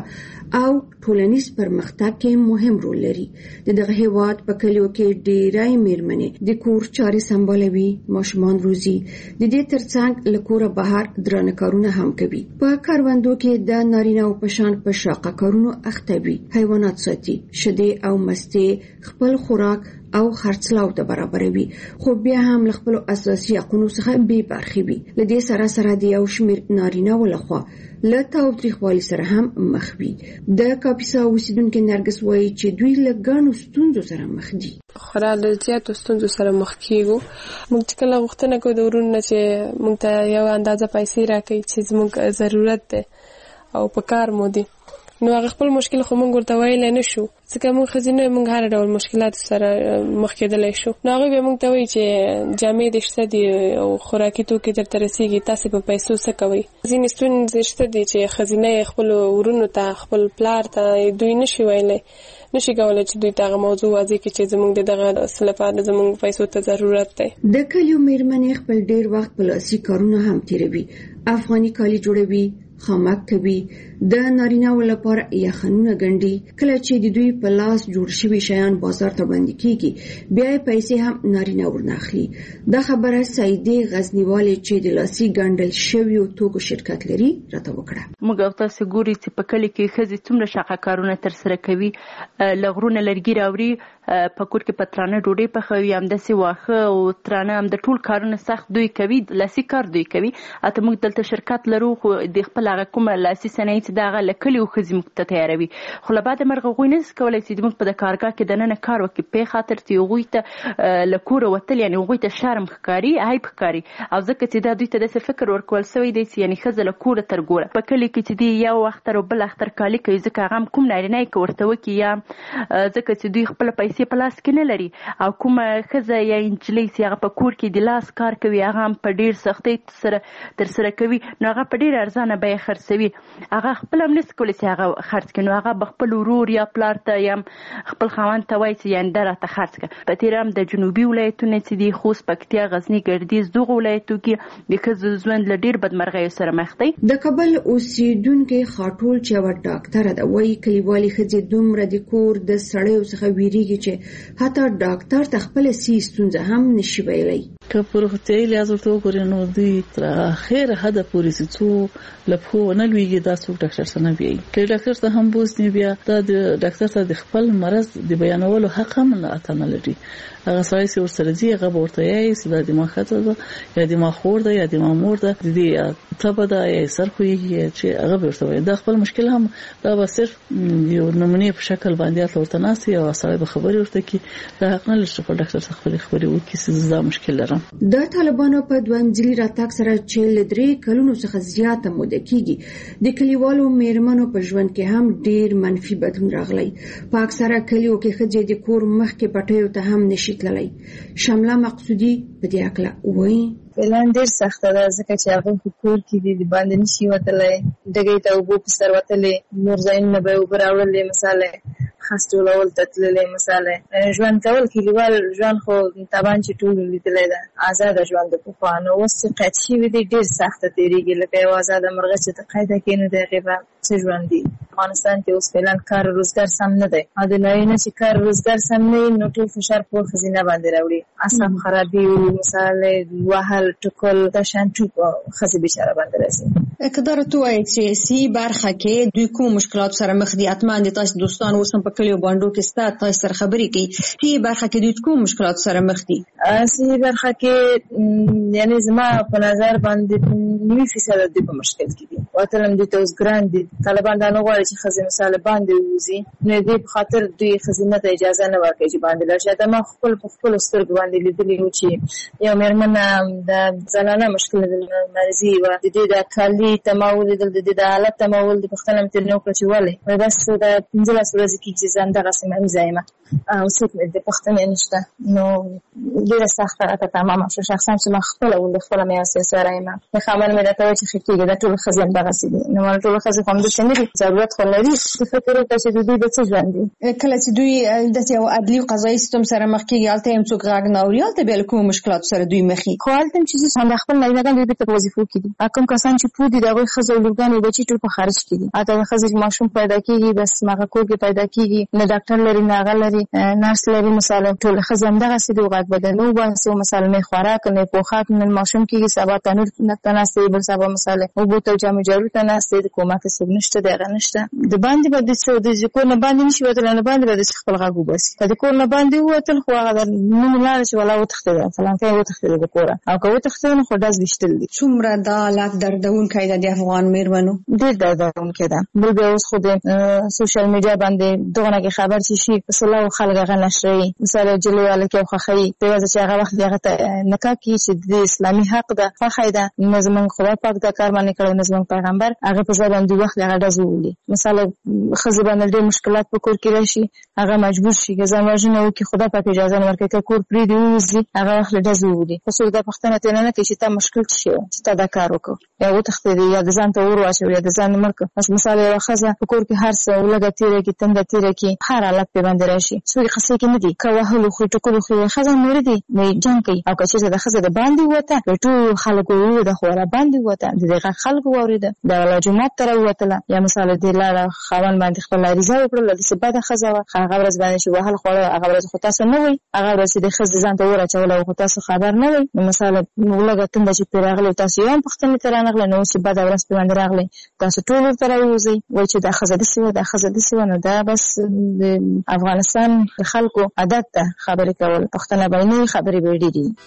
او ټولنیز پرمختګ کې مهم رول لري. د دغه هیواد په کلیو کې ډېرای میرمنې د کور چارې سمبالوي، ماشومان روزي، د دې ترڅنګ له کوره بهر درانه کارونه هم کوي. په کاروندو کې د نارینه‌و په شان په شاقه کارونو اخته وي، حیوانات ساتي، شیدې او مستې خپل خوراک او خرڅلاو ته برابروي، خو بیا هم له خپلو اساسي حقونو څخه بې برخې وي. له دې سره سره د یو شمېر نارینه‌و لخوا له تاوتریخوالي سره هم مخ وي. د کاپیسا اوسیدونکي نرګس وایي چې دوی له ګڼو ستونزو سره مخ دي. خورا له زیاتو ستونزو سره مخ کیږو. موږ چې کله غوښتنه کوو د ورونو نه چې موږ ته یو اندازه پیسې راکړي چې زموږ ضرورت دی او په کار مو دي، نو هغه خپل مشکل خو موږ ورته ویلی نه شو، ځکه موږ ښځینه موږ هر ډول مشکلاتو سره مخ کېدلی شو. نو هغوی بیا موږ ته وایي چې جامې دې شته دي او خوراکي توکي درته رسېږي، تاسې په پیسو څه کوئ. ځینې ستونزې شته دي چې ښځینه یې خپلو ورونو ته، خپل پلار ته دوی نشي ویلی، نشي کولی چې دوی ته هغه موضوع واضح کړي چې زموږ د دغه څه لپاره زموږ پیسو ته ضرورت دی. د کلیو میرمنې خپل ډېر وخت په لاسي کارونه هم تېروي، افغاني کالي جوړوي، خامک کوي، د نارینه‌و لپاره یخنونه ګنډي. کله چې د دوی په لاس جوړ شوي شیان بازار ته وړاندې کیږي، بیا یې پیسې هم نارینه ورناخلي. دا خبره سعیدې غزنیوالې چې د لاسي ګنډل شویو توکو شرکت لري راته وکړه. موږ او تاسو ګوري چې په کلي کې ښځې څومره شاقه کارونه ترسره کوي، له غرونه لرګي راوړي، په کور کې په ترانه ډوډۍ پخوي، همداسې واښه او ترانه، هم د ټول کارونه سخت دوی کوي، لاسي کار دوی کوي. اته موږ دلته شرکت لرو، خو د خپل هغه کومه لاسي صنایع چې دغه له کلیو ښځې موږ ته تیاروي، خو له بعده مرغه هغوی نشي کولی چې زموږ په د کارګاه کې دننه کار وکړي، په خاطر چې هغوی ته له کوره وتل یعنې هغوی ته شرم ښکاري، عیب ښکاري، او ځکه چې دا دوی ته داسې فکر ورکول سوی دی چې یعنې ښځه له کوره تر ګوره په کلي کې چې دی یو اختر او بل اختر کالي کوي، ځکه هغه هم کوم نارینه یې که ورته وکړي، یا ځکه چې دوی خپله پیسې په لاس کې نه لري، او کومه ښځه یا نجلۍ چې هغه په کور کې د لاس کار کوي، هغه هم په ډېر سختۍ سره ترسره کوي، نو هغه په ډېر ارزانه بیه خرڅوي. هغه خپل هم نشي کولی چې هغه خرڅ کړي، نو هغه به خپل ورور یا پلار ته یا خپل خاوند ته وایي چې یعنې دا راته خرڅ کړه. په تېره هم د جنوبي ولایتونه چې دي، خوست، پکتیا، غزني، ګردیز، دغو ولایتو کې د ښځو ژوند له ډېر بدمرغیو سره مخ دی. د کابل اوسیدونکي خاټول چې یوه ډاکټره ده وایي کلیوالي ښځې دومره د کور د سړیو څخه ویریږي چې حتی ډاکټر ته خپله سی ستونزه هم نشي ویلی. که په روغتیایي لحاظ ورته وګورې نو دوی تر اخره حده پورې چې څو له پښو ونه لوېږي دا څوک ډاکټر ته نه بیایي. که ډاکټر ته هم بوځي، بیا دا د ډاکټر ته د خپل مرض د بیانولو حق هم اته نه لري. هغه سړی چې ورسره ځي هغه به ورته وایي چې دا زما ښځه ده یا زما خور ده یا زما مور ده، د دې تبه ده یا سر خوږي، چې هغه به ورته وایي. دا خپل مشکل هم دا به صرف یو نمونې په شکل باندې ورته ناست وي او سړی به خبرې ورته کړي. دا حق نه لري چې خپل ډاکټر ته خپلې خبرې وکړي چې دا مشکل لرم. د طالبانو په دوامداره راتګ سره چې له درې کلونو څخه زیاته موده کېږي، د کلیوالو میرمنو په ژوند کې هم ډېر منفي بدلون راغلی. په اکثره کلیو کې ښځې د کور مخکې پټیو ته هم نشي تللی. شمله مقصودي په دې هکله وایي: فعلا ډېر سخته ده، ځکه چې هغوی په کور کې دي، د باندې نشي وتلی، ډګۍ ته اوبو په سر وتلی، نور ځایونه به یې اوبه راوړلې، مثالی خاص ټولول ته تللی، مثالی ژوند کول کلیوال ژوند خو طبعا چې ټولو لیدلی ده، ازاده ژوند د پخوا. نو اوس چې قید شوي دي ډېر سخته تېرېږي، لکه یو ازاده مرغه چې ته قیده کړې نو د هغې به څه ژوند دي. افغانستان کې اوس فعلا کار روزګار سم نه دی، او د نارینه چې کار روزګار سم نه وي نو ټول فشار په ښځینه باندې راوړي، اعصاب خرابي، مثالی وهل ټکل، دا شیان ټول په ښځې بیچاره باندې راځي. که دا راته ووایي چې سیاسي برخه کې دوی کومو مشکلاتو سره مخ دي؟ حتما د تاسو دوستان اوس هم په کلیو بانډو کې ستا تاسو سره خبرې کوي. سیاسي برخه کې دوی کومو مشکلاتو سره مخ دي؟ سیاسي برخه کې یعنې زما په نظر باندې نوي فیصده دوی په مشکل کې دي. وتلم دوی ته اوس ګران دي، طالبان دا نه غواړي چې ښځې مثال باندې ووځي، نو دوی په خاطر دوی ښځینه ته اجازه نه ورکوي چې باندې لاړ شي. دا ما خپل په خپلو سترګو باندې لیدلي وو چې یو مېرمنه د زنانه مشکل مرضي وه، د دې د کالي ته ما ولیدل، د دې د حالت ته ما ولیدل، پوښتنه مې ترېنه وکړه چې ولې؟ وایي بس د پنځلس ورځې کېږي چې زه همدغسې مریضه یم او څوک مې د پوښتنې نشته. نو ډېره سخته راته تمامه شوه، شخصا چې ما خپله ولې خپله مې یو سیساره یم. د خاوند مې راته وایي چې ښه کېږي، دا ټولې ښځې همدغسې دي. نو ما ټولې ښځې خو همداسې چې نه دي ضرورت خو لري چې فکر وکړي چې دوی به څه ژوند دي. کله چې دوی د یو عدلي قضایي سیستم سره مخ کېږي هلته هم څوک غږ نه اوري، هلته بیا له کومو مشکلاتو سره دوی مخ خو هلته هم چې څه خپل نارینه‌ګان دوی په وظیفو کې دي، کوم کسان چې پوه دي د هغوی ښځې او لورګانې او بچي ټول په خارج کې دي. هلته د ښځې ماشوم پیدا کېږي بس هغه کور کې پیدا کېږي، نه ډاکټر لري نه هغه لري نرس لري، مثلا ټوله ښځې همدغسې دي، غږ به د نه وباسي، مثلا نه خوراک نه پوښاک نن ماشوم کېږي، سبا تنور ته ناست دی، بل سبا مثلا اوبو ته جامې جارو ته ناست دی، د کومک څوک نشته دی، هغه نشته. د باندې به د څه د کور نه باندې نشي وتلی، نه باندې به د خپل غږ وباسي. که د کور نه باندې ووتل خو هغه د نوم لاړه چې ولا وتښتېده فلانکی وتښتېده د کوره، او که وتښتېده نو خو ډز ویشتل دي. څومره دا حالت دردونکی ده د افغان مېرمنو؟ ډېر دردونکی ده. بل بیا اوس خو د سوشل میډیا باندې دغونه کې خبر چې شي په سلاو خلک هغه نشروي، مثلا جلوی هلکې او خوښوي په یوازې چې هغه وخت د هغه ته نکاح کړي چې د اسلامي حق ده، خوښه یې ده، نه زموږ خدای پاک دا کار باندې کړی، نه زموږ پیغمبر، هغې په ځای باندې وخت هغه ډز وولي. مثلا ښځې باندې ډېر مشکلات په کور کې راشي، هغه مجبور شي که ځان وژنه وکړي، خدای پاک اجازه نه ورکوي، که کور پرېږدي ووځي هغه وخت له ډز وولي. خو څوک دا پوښتنه ترېنه نه کوي چې تا مشکل څه شی و چې تا دا کار وکړو، یا وتښتېدې یا د ځان ته اور واچوي یا د ځان مړ کړه. بس مثال یوه ښځه په کور کې هر څه لږه تېره کړي، تنده تېره کړي، هر حالت پرې باندې راشي، څوک یې قصې کې نه دي، که وهلو خو ټکلو خو یې ښځه مړه دي نو یې جنګ کوي، او که چېرته د ښځه د باندې ووته د ټولو خلکو ووده خو را باندې ووته، د دې غږ خلکو واورېده، د والا جومات ته راووتله، یا مثال دې لاړه خاوند باندې خپله عریضه وکړله، داسې بده ښځه وه، هغه ورځ باندې چې وهل خوړل هغه ورځ خو تاسو نه وئ، هغه ورځ چې د ښځې ځان ته اور اچولی خو تاسو خبر نه وئ. نو مثلا لږه تنده چې پرې راغلی تاسو یو هم پوښتنې ته رانغلی، نو اوس چې بده ورځ پرې باندې راغلی تاسو ټول ورته راووځئ وایي چې دا ښځه داسې وه دا ښځه داسې وه. نو دا بس د افغانستان د خلکو عادت ده خبرې کول، پوښتنه به یې نه وي، خبرې به یې ډېرې وي.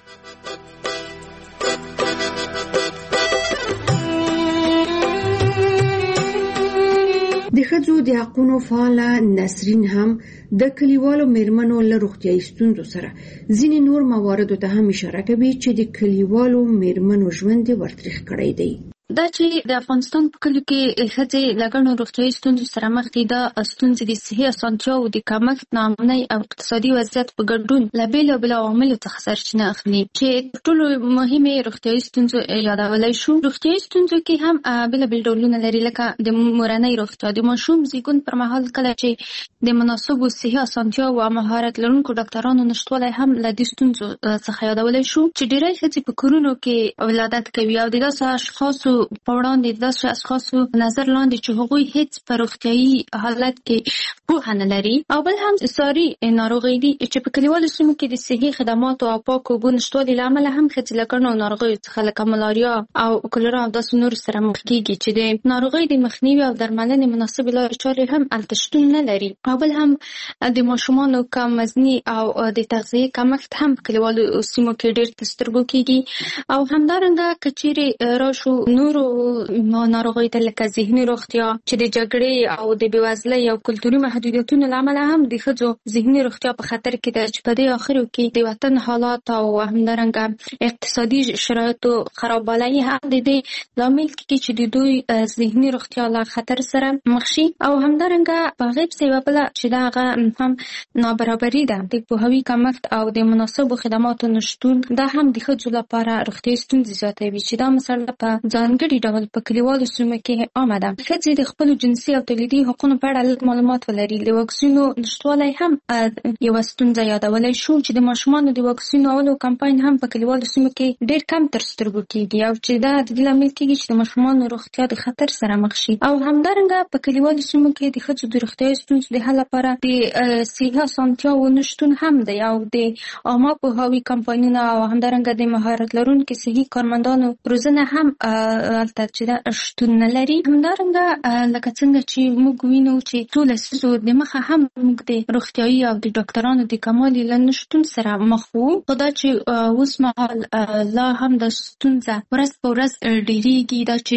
د ښځو د حقونو فعاله نسرین هم د کلیوالو مېرمنو له روغتیایي ستونزو سره ځینې نور مواردو ته هم اشاره کوي چې د کلیوالو مېرمنو ژوند یې ورتریخ کړی دی. دا چې د افغانستان په کلیو کې ښځې له ګڼو روغتیایي ستونزو سره مخ دي، دا ستونزې د صحي اسانتیاوو د کمښت، ناامنۍ او اقتصادي وضعیت په ګډون له بېلابېلو عواملو څخه سرچینه اخلي، چې تر ټولو مهمې روغتیایي ستونزو یادولی شو. روغتیایي ستونزو کې هم بېلابېل ډولونه لري، لکه د مورنۍ روغتیا، د ماشوم زیږون پر مهال کله چې د مناسبو صحي اسانتیاوو او مهارت لرونکو ډاکټرانو نشتوالی هم له دې ستونزو څخه یادولی شو، چې ډېری ښځې په کورونو کې ولادت کوي او د داسې اشخاصو په وړاندې داسې اشخاصو نظر لاندې چې هغوی هیڅ په روغتیایي حالت کې پوهه نه لري. او بل هم ساري ناروغۍ دي چې په کلیوالو سیمو کې د صحي خدماتو او پاکو اوبو نشتوالي له امله هم ښځې له ګڼو ناروغیو څخه لکه ملاریا او کولرا او داسې نورو سره مخ کېږي، چې د ناروغۍ د مخنیوي او درملنې مناسبې لارې چارې هم هلته شتون نه لري. او بل هم د ماشومانو کم وزني او د تغذیې کمښت هم په کلیوالو سیمو کې ډېر په سترګو کېږي. او همدارنګه که چیرې راشو نورو ناروغیو ته لکه ذهني روغتیا چې د جګړې او د بېوزلۍ او کلتوري محدودیتونو له امله هم د ښځو ذهني روغتیا په خطر کې ده، چې په دې اخرو کې د وطن حالات او همدارنګه اقتصادي شرایطو خرابوالی هم د دې لامل کېږي چې د دوی ذهني روغتیا له خطر سره مخ شي. او همدارنګه په هغې پسې یوه بله چې د هغه هم نابرابري ده، د پوهاوي کمښت او د مناسبو خدماتو نشتون، دا هم د ښځو لپاره روغتیایي ستونزې زیاتوي، چې دا مسله په ځانګړي ډول په کلیوالو سیمو کې عامه ده. ښځې د خپلو جنسي او تولیدي حقونو په اړه لږ معلومات ولري. د واکسینو نشتوالی هم یوه ستونزه یادولی شو، چې د ماشومانو د واکسین اولو کمپاین هم په کلیوالو سیمو کې ډېر کم تر سترګو کېږي، او چې دا د دې لامل کېږي چې د ماشومانو روغتیا د خطر سره مخ شي. او همدارنګه په کلیوالو سیمو کې د ښځو د روغتیایي ستونزو د حل لپاره د صحي اسانتیاوو نشتون هم دی، او د عامه پوهاوي کمپاینونه او همدارنګه د مهارت لرونکو صحي کارمندانو روزنه هم هلته چې دا شتون نه لري. همدارنګه لکه څنګه چې موږ وینو چې څو لسیزو د مخه هم موږ د روغتیایي او د ډاکټرانو د کموالي له نشتون سره مخ وو، خو دا چې اوس مهال لا هم د ستونزه ورځ په ورځ ډېرېږي، دا چې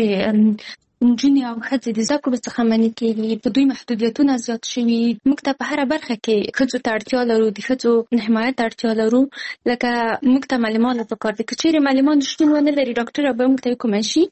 نجونې او ښځې د زده کړو څخه منع کېږي، په دوی محدودیتونه زیات شوي. موږ ته په هره برخه کې ښځو ته اړتیا لرو، د ښځو حمایت ته اړتیا لرو، لکه موږ ته معلمان پکار دي. که چېرې معلمان شتون ونه لري، ډاکټره به موږ ته وکومه شي.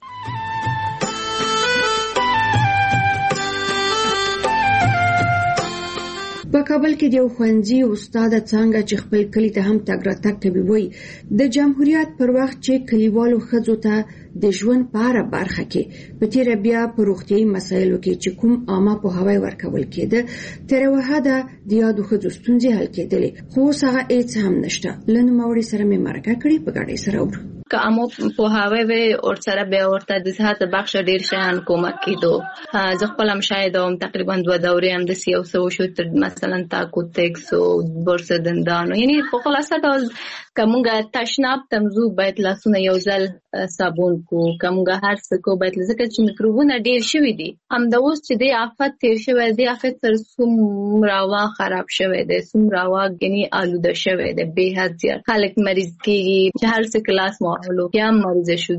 په کابل کې د یو ښوونځي استاد څنګه چې خپل کلی ته هم تګ راتګ کوي وایي د جمهوریت پر وخت چې کلیوالو ښځو ته د ژوند په اړه برخه کې په تیره بیا په روغتیایي مسایلو کې چې کوم عامه پوهاوی ورکول کېده تر یوه حده د یادو ښځو ستونزې حل کېدلې خو اوس هغه هېڅ هم نشته. له نوموړي سره مې مرکه کړې، په ګډه یې سره اورو. که امو پوهاوی وي اور سره بیا ورته د صحت بخش ډیر شان کومک کیدو. زه خپل هم شاید هم تقریبا دوه دورې هم د سیاو سو شو تر مثلا تاکو تکس او برس دندانو، یعنی په خلاصه ډول کومګه تشناب تمزو باید لاسونه یو ځل صابون کو، کومګه هر څه کو باید ځکه چې میکروبونه ډیر شوي دي. هم د اوس چې د آفت تیر شوی دی، آفت تر څومره وا خراب شوی دی، څومره وا غني آلوده شوی دی، به حد زیات خلک مریض کیږي چې هر څه کلاس ماحولو یا مریض شو.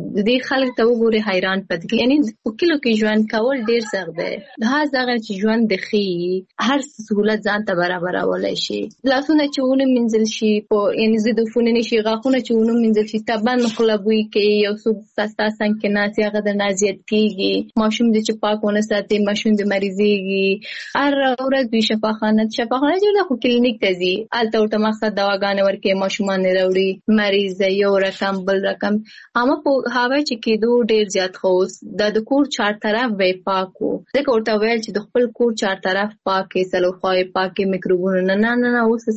دې خلک ته وګوري حیران پاتې کیږي. یعنی په کلو کې ژوند کول ډیر سخت دی. دا ځکه چې ژوند د خي هر سہولت ځان ته برابرولای شي. لاسونه چې ونه منځل شي په یعنی زده فونه نشي، غاښونه چې ونه منځل شي تبان خلبوي کې یو څو سستا څنګه ناسي هغه د نازیت کیږي. ماشوم د چې پاکونه ساتي، ماشوم د مریضيږي. هر ورځ د شفاخانه شفاخانه جوړه خو کلینیک ته ځي، الته ورته مقصد دواګانې ورکې، ماشومان نه وروړي، مریض یو رقم بل رقم. اما په هوا چې کېدو ډیر زیات خوس د د کور چار طرف وې پاکو، ځکه ورته ویل چې د خپل کور چار طرف پاکې سلو خوای پاکې میکروبونه نه نه نه اوس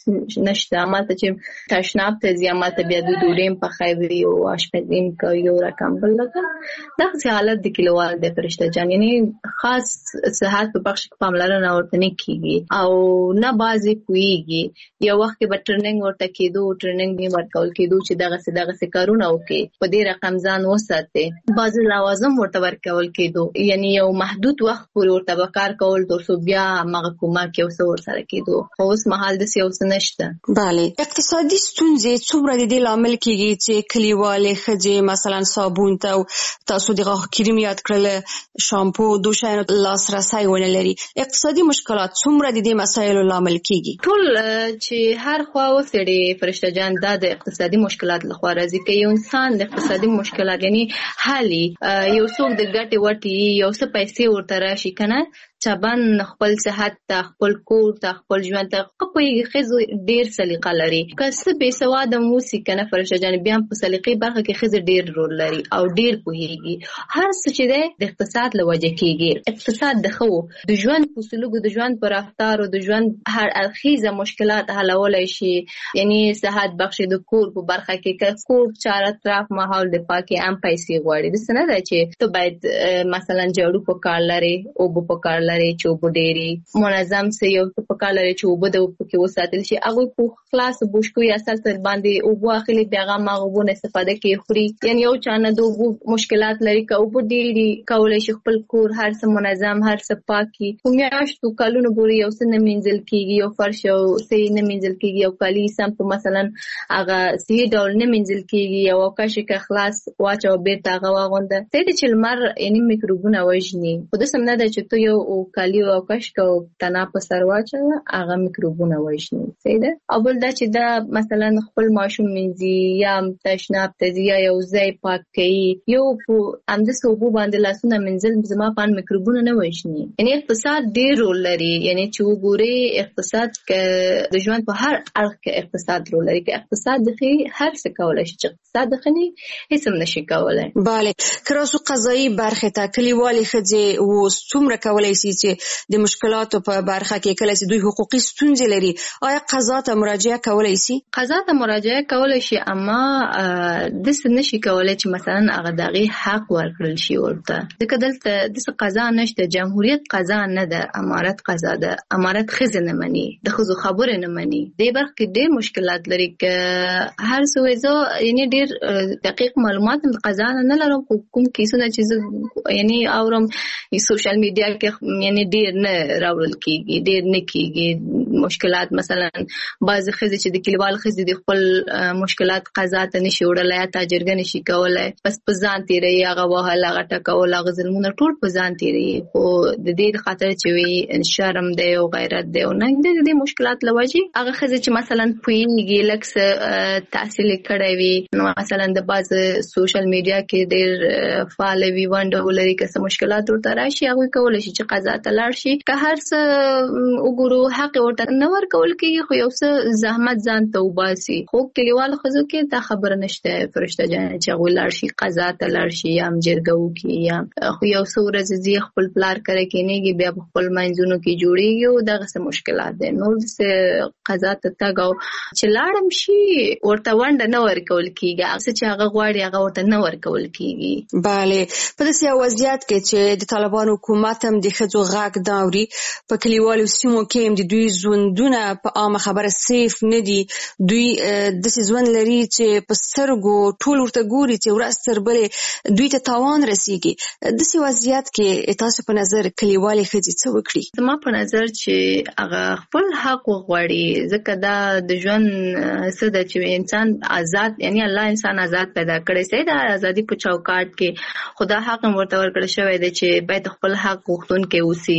نشته. اما ته چې تشناب ته ځي، اما ته بیا د ډوډۍ په خایوي او آشپزین کوي یو رقم بل رقم. دغه حالت د کلیوال د فرشته جان یعنی خاص صحت په بخش کې پاملرنه ورته نه کیږي او نه بازي کويږي. یو وخت کې به ټریننګ ورته کېدو، ټریننګ به ورکول کېدو چې دغه څه دغه څه کارونه وکړي، په دې رقم ځان وساتي. بعض لوازم ورته ورکول کېدو، یعنی یو محدود وخت پورې ورته به کار کول تر څو بیا هغه کومک یو څه ورسره کېدو. خو اوس مهال د سیاست نشته. بله، اقتصادي ستونزې څومره د دې لامل کېږي چې کلیوالې ښځې مثلا صابون ته تاسو د غاښ کریم یاد کړل، شامپو، دوشاینو لاسرسی ونه لري. اقتصادي مشکلات څومره د دې مسایلو لامل کېږي؟ ټول چې هر خوا وسړي فرشته جان دا د اقتصادي مشکلات لخوا راځي. که یو انسان د اقتصادي مشکلات یعنی حالي یو څوک د ګټې وټي یو څه پیسې ورته راشي کنه چابان خپل صحت ته، خپل کور ته، خپل ژوند ته خپل خزو ډیر سلیقه لري. که څه بې سواده موسی کنه فرشته جان بیا په سلیقې برخه کې خزه ډیر رول لري او ډیر پوهیږي. هر څه چې ده د اقتصاد لوجه کېږي. اقتصاد د خو د ژوند په سلوک، د ژوند پر رفتار او د ژوند هر اړخیزه مشکلات حلولای شي. یعنی صحت بخش د کور په برخه کې که کور چار اطراف ماحول د پاکي ام پیسې غواړي. د سند چې ته باید مثلا جوړو په کار لري او په کار لري چې وب ډېری منظم سي یو په کار لري چې وب د په وساتل شي. هغه په خلاص بوشکو یا اصل تر باندې او واخلي پیغام هغه نه استفاده کوي خوري. یعنی یو چانه دوه مشکلات لري که وب ډېری کولای شي خپل کور هر څه منظم، هر څه پاکي. میاشتو کلونو پورې یو څه نه منځل کیږي، یو فرش او سي نه منځل کیږي، یو کالي سم په مثلا هغه سي ډول نه منځل کیږي، یو کاش کې خلاص واچو بیرته هغه واغونده ته د چلمر یعنی میکروبونه وژني. خو د سم نه ده چې ته یو کالی او کاش کو تنا په سر واچو هغه میکروبونه وژني. سیده او بل دا چې دا مثلا خپل ماشوم منځي یا تشناب ته یا یو ځای پاک کوي، یو په اند صوبو باندې لاسونه منځل زما پان میکروبونه نه وژني. یعنی اقتصاد ډیر رول لري. یعنی چې وګوري اقتصاد کې د ژوند په هر اړخ کې اقتصاد رول لري. کې اقتصاد دغه هر څه کولای شي، چې اقتصاد دغه هیڅ هم نشي کولای. bale کراسو قضایي برخه ته کلیوالي خځې و څومره کولای شي چې د مشکلاتو په برخه کې کله چې دوی حقوقي ستونزې لري، آیا قضا ته مراجعه کولای شي؟ قضا ته مراجعه کولای شي، اما د څه نشي کولای چې مثلا هغه دغه حق ورکړل شي ورته. ځکه دلته د قضا نشته. جمهوریت قضا نه ده، امارت قضا ده. امارت خزه نه مني، د خزو خبره نه مني. د برخه کې ډېر مشکلات لري ک هر څه زه یعنی ډېر دقیق معلومات د قضا نه لرم. کوم کیسونه چې یعنی اورم سوشل میډیا کې یعنی ډېر نه راول کیږي، ډېر نه کیږي مشکلات. مثلا بعض خزه چې د کلیوال خزه د خپل مشکلات قضا ته نشي وړلای، تاجرګ نشي کولای، بس په ځان تیری هغه وهله غټه کول، هغه ظلمونه ټول په ځان تیری. خو د دې خاطر چې وي شرم دی او غیرت دی او نه د دې مشکلات لوجي هغه خزه چې مثلا پوینګي لکس تحصیل کړی وي، نو مثلا د بعض سوشل میډیا کې ډېر فعال وي وانډ ولري که څه مشکلات ورته راشي هغه کولای شي چې قضا قضا ته لاړ شي که هر څه وګورو حق ورته نه ورکول کېږي خو یو څه زحمت ځان ته وباسي خو کلیوالو ښځو کې دا خبره نشته فرشته جانه چې هغوی لاړ شي قضا ته لاړ شي یا هم جرګه وکړي یا خو یو څه ورځې ځي خپل پلار کره کېنېږي بیا په خپل منځونو کې جوړېږي او دغسې مشکلات دی نور داسې قضا ته تګ او چې لاړم شي ورته ونډه نه ورکول کېږي هغه څه چې هغه غواړي هغه ورته نه ورکول کېږي. بله په داسې یو وضعیت کې چې د طالبانو حکومت هم د ښځو غږ نه اوري په کلیوالو سیمو کې هم د دوی ژوندونه په عامه خبره سیف نه دي دوی داسې ژوند لري چې په سترګو ټول ورته ګوري چې ورځ تر بلې دوی ته تاوان رسېږي. داسې وضعیت کې تاسو په نظر کلیوالې ښځې څه وکړي؟ زما په نظر چې هغه خپل حق وغواړي ځکه دا د ژوند څه ده چې انسان آزاد یعنی الله انسان آزاد پیدا کړی سي د ازادي په چوکاټ کې خدا حق ورته ورکړی شوی دی چې باید خپل حق غوښتونکي اوسي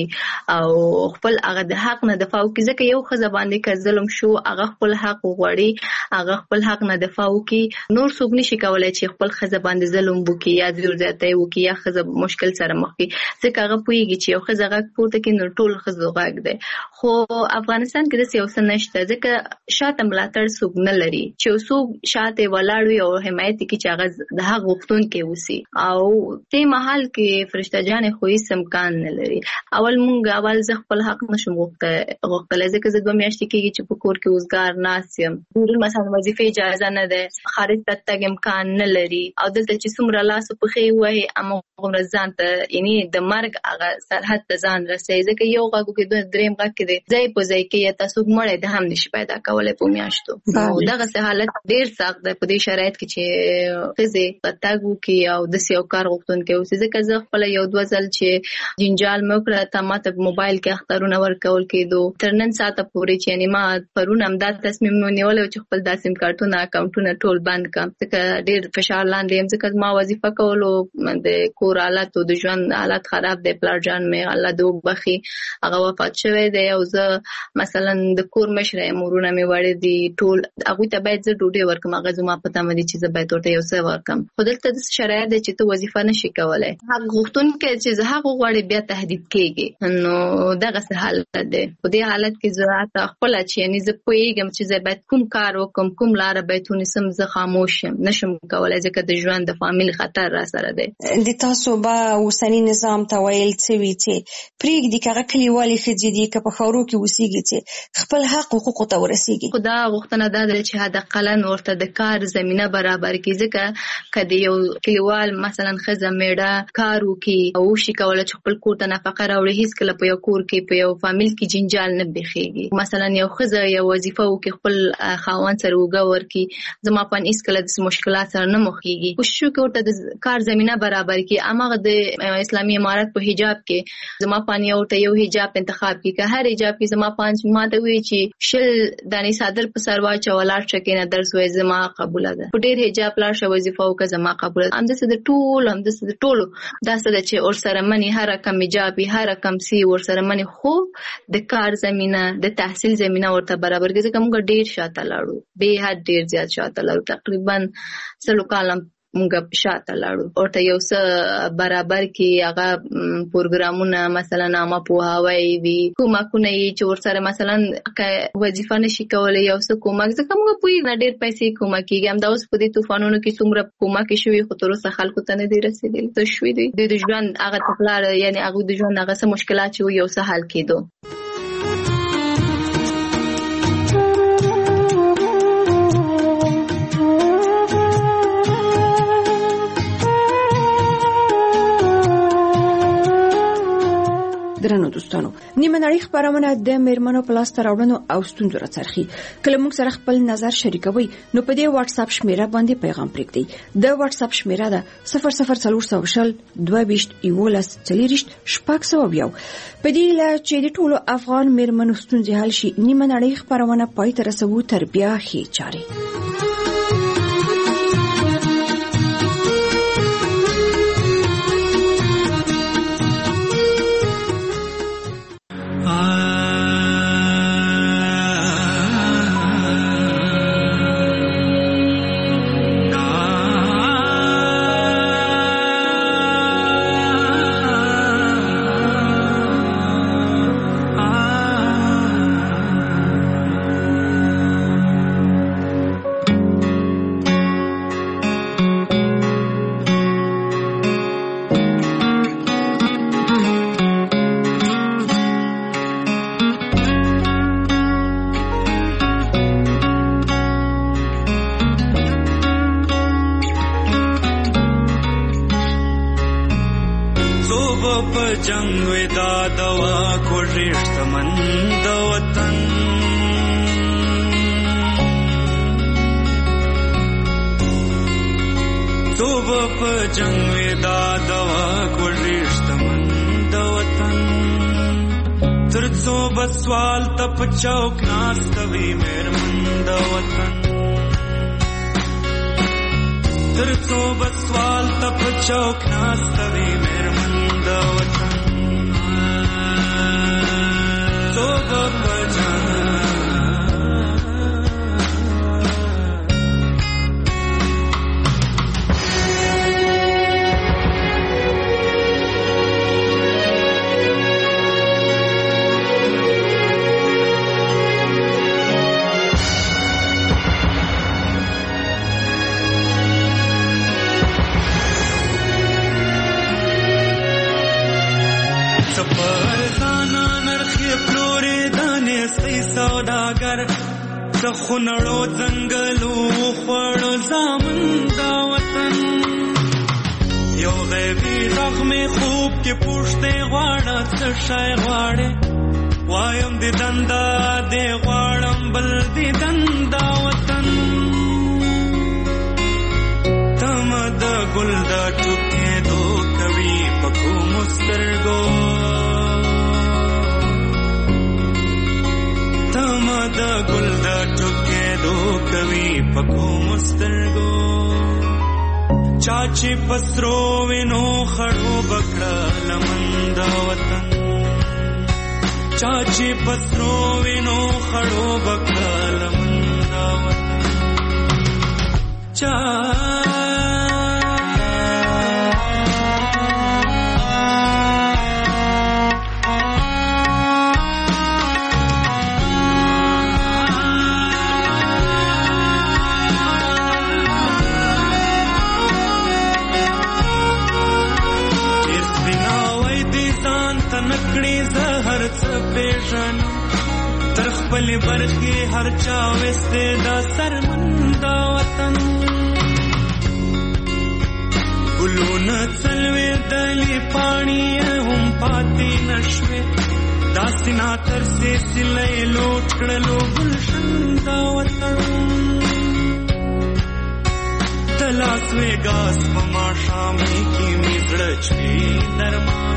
او خپل هغه د حق نه دفاع وکړي ځکه یو ښځه باندې که ظلم شو هغه خپل حق وغواړي هغه خپل حق نه دفاع وکړي نور څوک نشي کولای چې خپل ښځه باندې ظلم وکړي یا زور زیاتی وکړي یا ښځه مشکل سره مخ کړي ځکه هغه پوهېږي چې یو ښځه غږ پورته کړي نو ټول ښځو غږ دی خو افغانستان کې داسې یو څه نشته ځکه شاته ملاتړ څوک نه لري چې څوک شاته ولاړ وي او حمایت وکړي چې هغه د حق غوښتونکی اوسي او دې مهال کې فرشته جانې خو هېڅ امکان نه لري. اول مونږ اول زه خپل حق نشم غوښتلی ځکه زه دوه میاشتې کېږي چې په کور کې اوزګار ناست یم بیرون مثلا وظیفې اجازه نه ده خارج ته تګ امکان نه لري او دلته چې څومره لاس و پښې ووهي هماغومره ځان ته یعنې د مرګ هغه سرحد ته ځان رسوي ځکه یو غږ وکړي درېیم غږ کې دی ځای په ځای کې یا تاسو مړی د هم نشي پیدا کولی په میاشتو نو دغسې حالت ډېر سخت دی په دې شرایط کې چې ښځې په تګ وکړي او داسې یو کار غوښتونکی اوسي ځکه زه خپله یو دوه ځل چې جنجال مې وکړه تا ما ته په موبایل کې اخترونه ورکول کېدو تر نن ساعته پورې چې یعنې ما پرون همدا تصمیم مې ونیولی چې خپل دا سیم کارتونه اکاونټونه ټول بند کړم ځکه ډېر فشار لاندې یم ځکه ما وظیفه کولو د کور حالت او د ژوند حالت خراب دی پلار جان مې الله دې وبخي هغه وفات شوی دی او زه مثلا د کور مشره یم ورونه مې وړي دي ټول هغوی ته باید زه ډوډۍ ورکړم هغه زما په تمه دي چې زه باید ورته یو څه ورکړم خو دلته داسې شرایط دی چې ته وظیفه نشي کولی حق غوښتونکی چې زه حق وغواړي بیا تهدید کېږي نو دغسې حالت دی په دې حالت کې زه حتی خپله چې یعنې زه پوهېږم چې زه باید کوم کار وکړم کوم لاره باید ونیسم زه خاموش یم نشم کولی ځکه د ژوند د فامیل خطر را سره دی. د تاسو به اوسني نظام ته ویل څه وي چې پرېږدي که هغه کلیوالې ښځې دي که په ښارو کې اوسېږي چې خپل حق حقوقو ته ورسېږي خو دا غوښتنه دا ده چې حداقل ورته د کار زمینه برابر کړي ځکه که د یو کلیوال مثلا ښځه میړه کار وکړي او وشي کولی چې خپل کور ته نفقه راوړي هېڅکله په یو کور کې په یو فامیل کې جنجال نه بېخېږي مثلا یو ښځه یو وظیفه وکړي خپل خاوند سره اوږه ورکړي زما په هېڅکله داسې مشکلات سره نه مخېږي کوشش وکړي ورته د کار زمینه برابر کړي هماغه د اسلامي امارت په حجاب کې زما په یو ورته یو حجاب انتخاب کړي که هر حجاب کې زما په ما ته وایي چې شل دانې صادر په سر واچوه ولاړ شه کښېنه درس وایي زما قبوله ده په ډېر حجاب لاړ شه وظیفه وکړه زما قبوله ده همداسې د ټولو همداسې د ټولو داسې ده چې ورسره مني هر کم حجاب وي هر کم سی ورسره مني خو د کار زمینه د تحصیل زمینه ورته برابر کړي ځکه موږ ډېر شاته لاړو بې حد ډېر زیات شاته لاړو تقریبا سلو کاله موږ شاته لاړو ورته یو څه برابر کړي هغه پروګرامونه مثلا عامه پوهاوی وي کومکونه یې چې ورسره مثلا که وظیفه نشي کولی یو څه کومک ځکه موږ پوهېږو ډېر پیسې کومک کېږي همدا اوس په دې طوفانونو کې څومره کومک شوي خو تر اوسه خلکو ته نه دي رسېدلي څه شوي دي دوی د ژوند هغه تګلاره یعنې هغوی د ژوند هغه څه مشکلات چې یو څه حل کېدو. درنو دوستانو نیمه نړۍ خپرونه د میرمنو په لاسته راوړنو او ستونزو راڅرخي کله موږ سره خپل نظر شریکوي نو په دې واتس اپ شمیره باندې پیغام پرېږدئ د واتس اپ شمیره ده صفر صفر څلور سوه شل دوه ویشت یولس څلېرویشت شپږ سوه یو په دې هیله چې د ټولو افغان میرمنو ستونزې حل شي نیمه نړۍ خپرونه پای ته رسوو تر بیا ښې چارې. جنگ وې دا دوا کوږې شتمن د وطن توبه په جنگ وې دا دوا کوږې شتمن د وطن تر څو بسوال ته په چوک ناسته وي مېرمن د وطن تر څو بسوال ته په چوک ناسته وي مېرمن د وطن توبه په جنگ د خونړو ځنګلو خوړو زامن دا وطن یو غیبي زخمې خوب کې پوښتې غواړه څه شی غواړې وایم د دندا دې غواړم بل دې دندا وطن تمه د ګل د ټوکېدو کوي په کومو سترګو تمه د ګل د ټوکېدو کوي په کومو سترګو چا چې په سرو وینو خړوب کړه لمن د وطن چا چې په سرو وینو خړوب کړه لمن د وطن چا تر خپل برخي هر چا وسته دا سرمند وطن ګلونه څلوي دلی پانی هم پاتې نشوي دا سینا تر سي سلې لوټ کړلو ګلشن دا وطن تلاس وګاس په ما شامي کې میزړه چوي درمان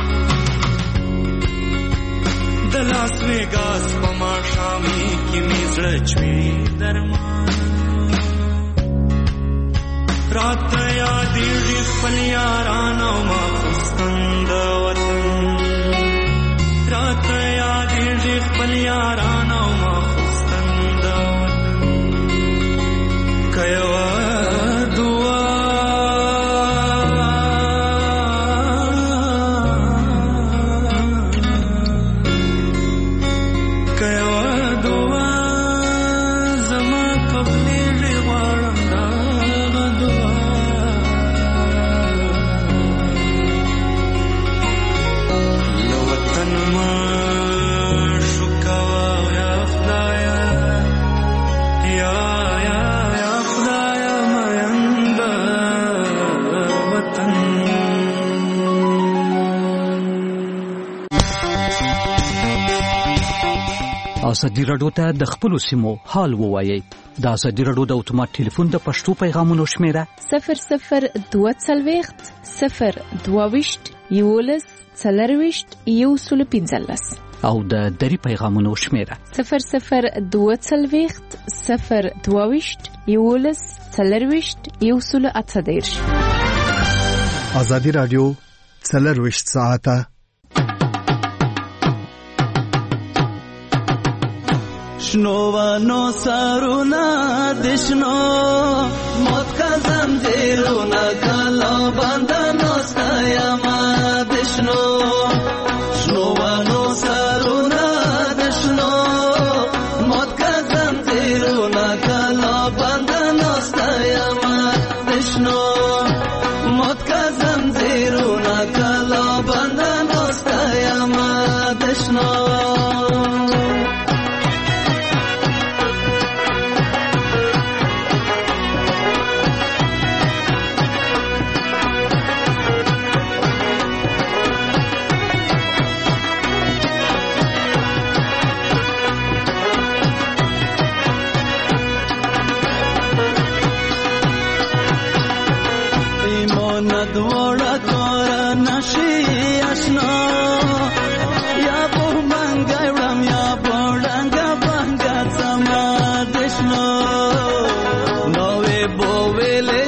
د لاس وګاس په ما شامي کې میزړه چوي درمان رات یادېږي خپل یاران او ماخستن د وطن رات یادېږي خپل یاران او ماخستن د وطن که یوه دعا ازادي راډیو ته د خپلو سیمو حال ووایي. د ازادي راډیو د اتومات ټلیفون د پښتو پیغامونو شمیره صفر صفر دوه څلوېښت صفر دوه ویشت یولس څلرویشت یو سل پنځلس او د دری پیغامونو شمیره صفر صفر دوه څلوېښت صفر دوه ویشت یولس څلرویشت یو سل اته دېرش. ازادي راډیو څلرویشت ساعته شنوانو سارونا دشنو موت کا زنجیرونا کلو بندنو ستایما دشنو شنوانو سارونا دشنو موت کا زنجیرونا کلو بندنو ستایما دشنو موت کا زنجیرونا کلو بندنو ستایما دشنو دوړه کور نشي آشنا یا په منګای وړم یا بوډنګ بنګ سما دشنو نوې بوویلې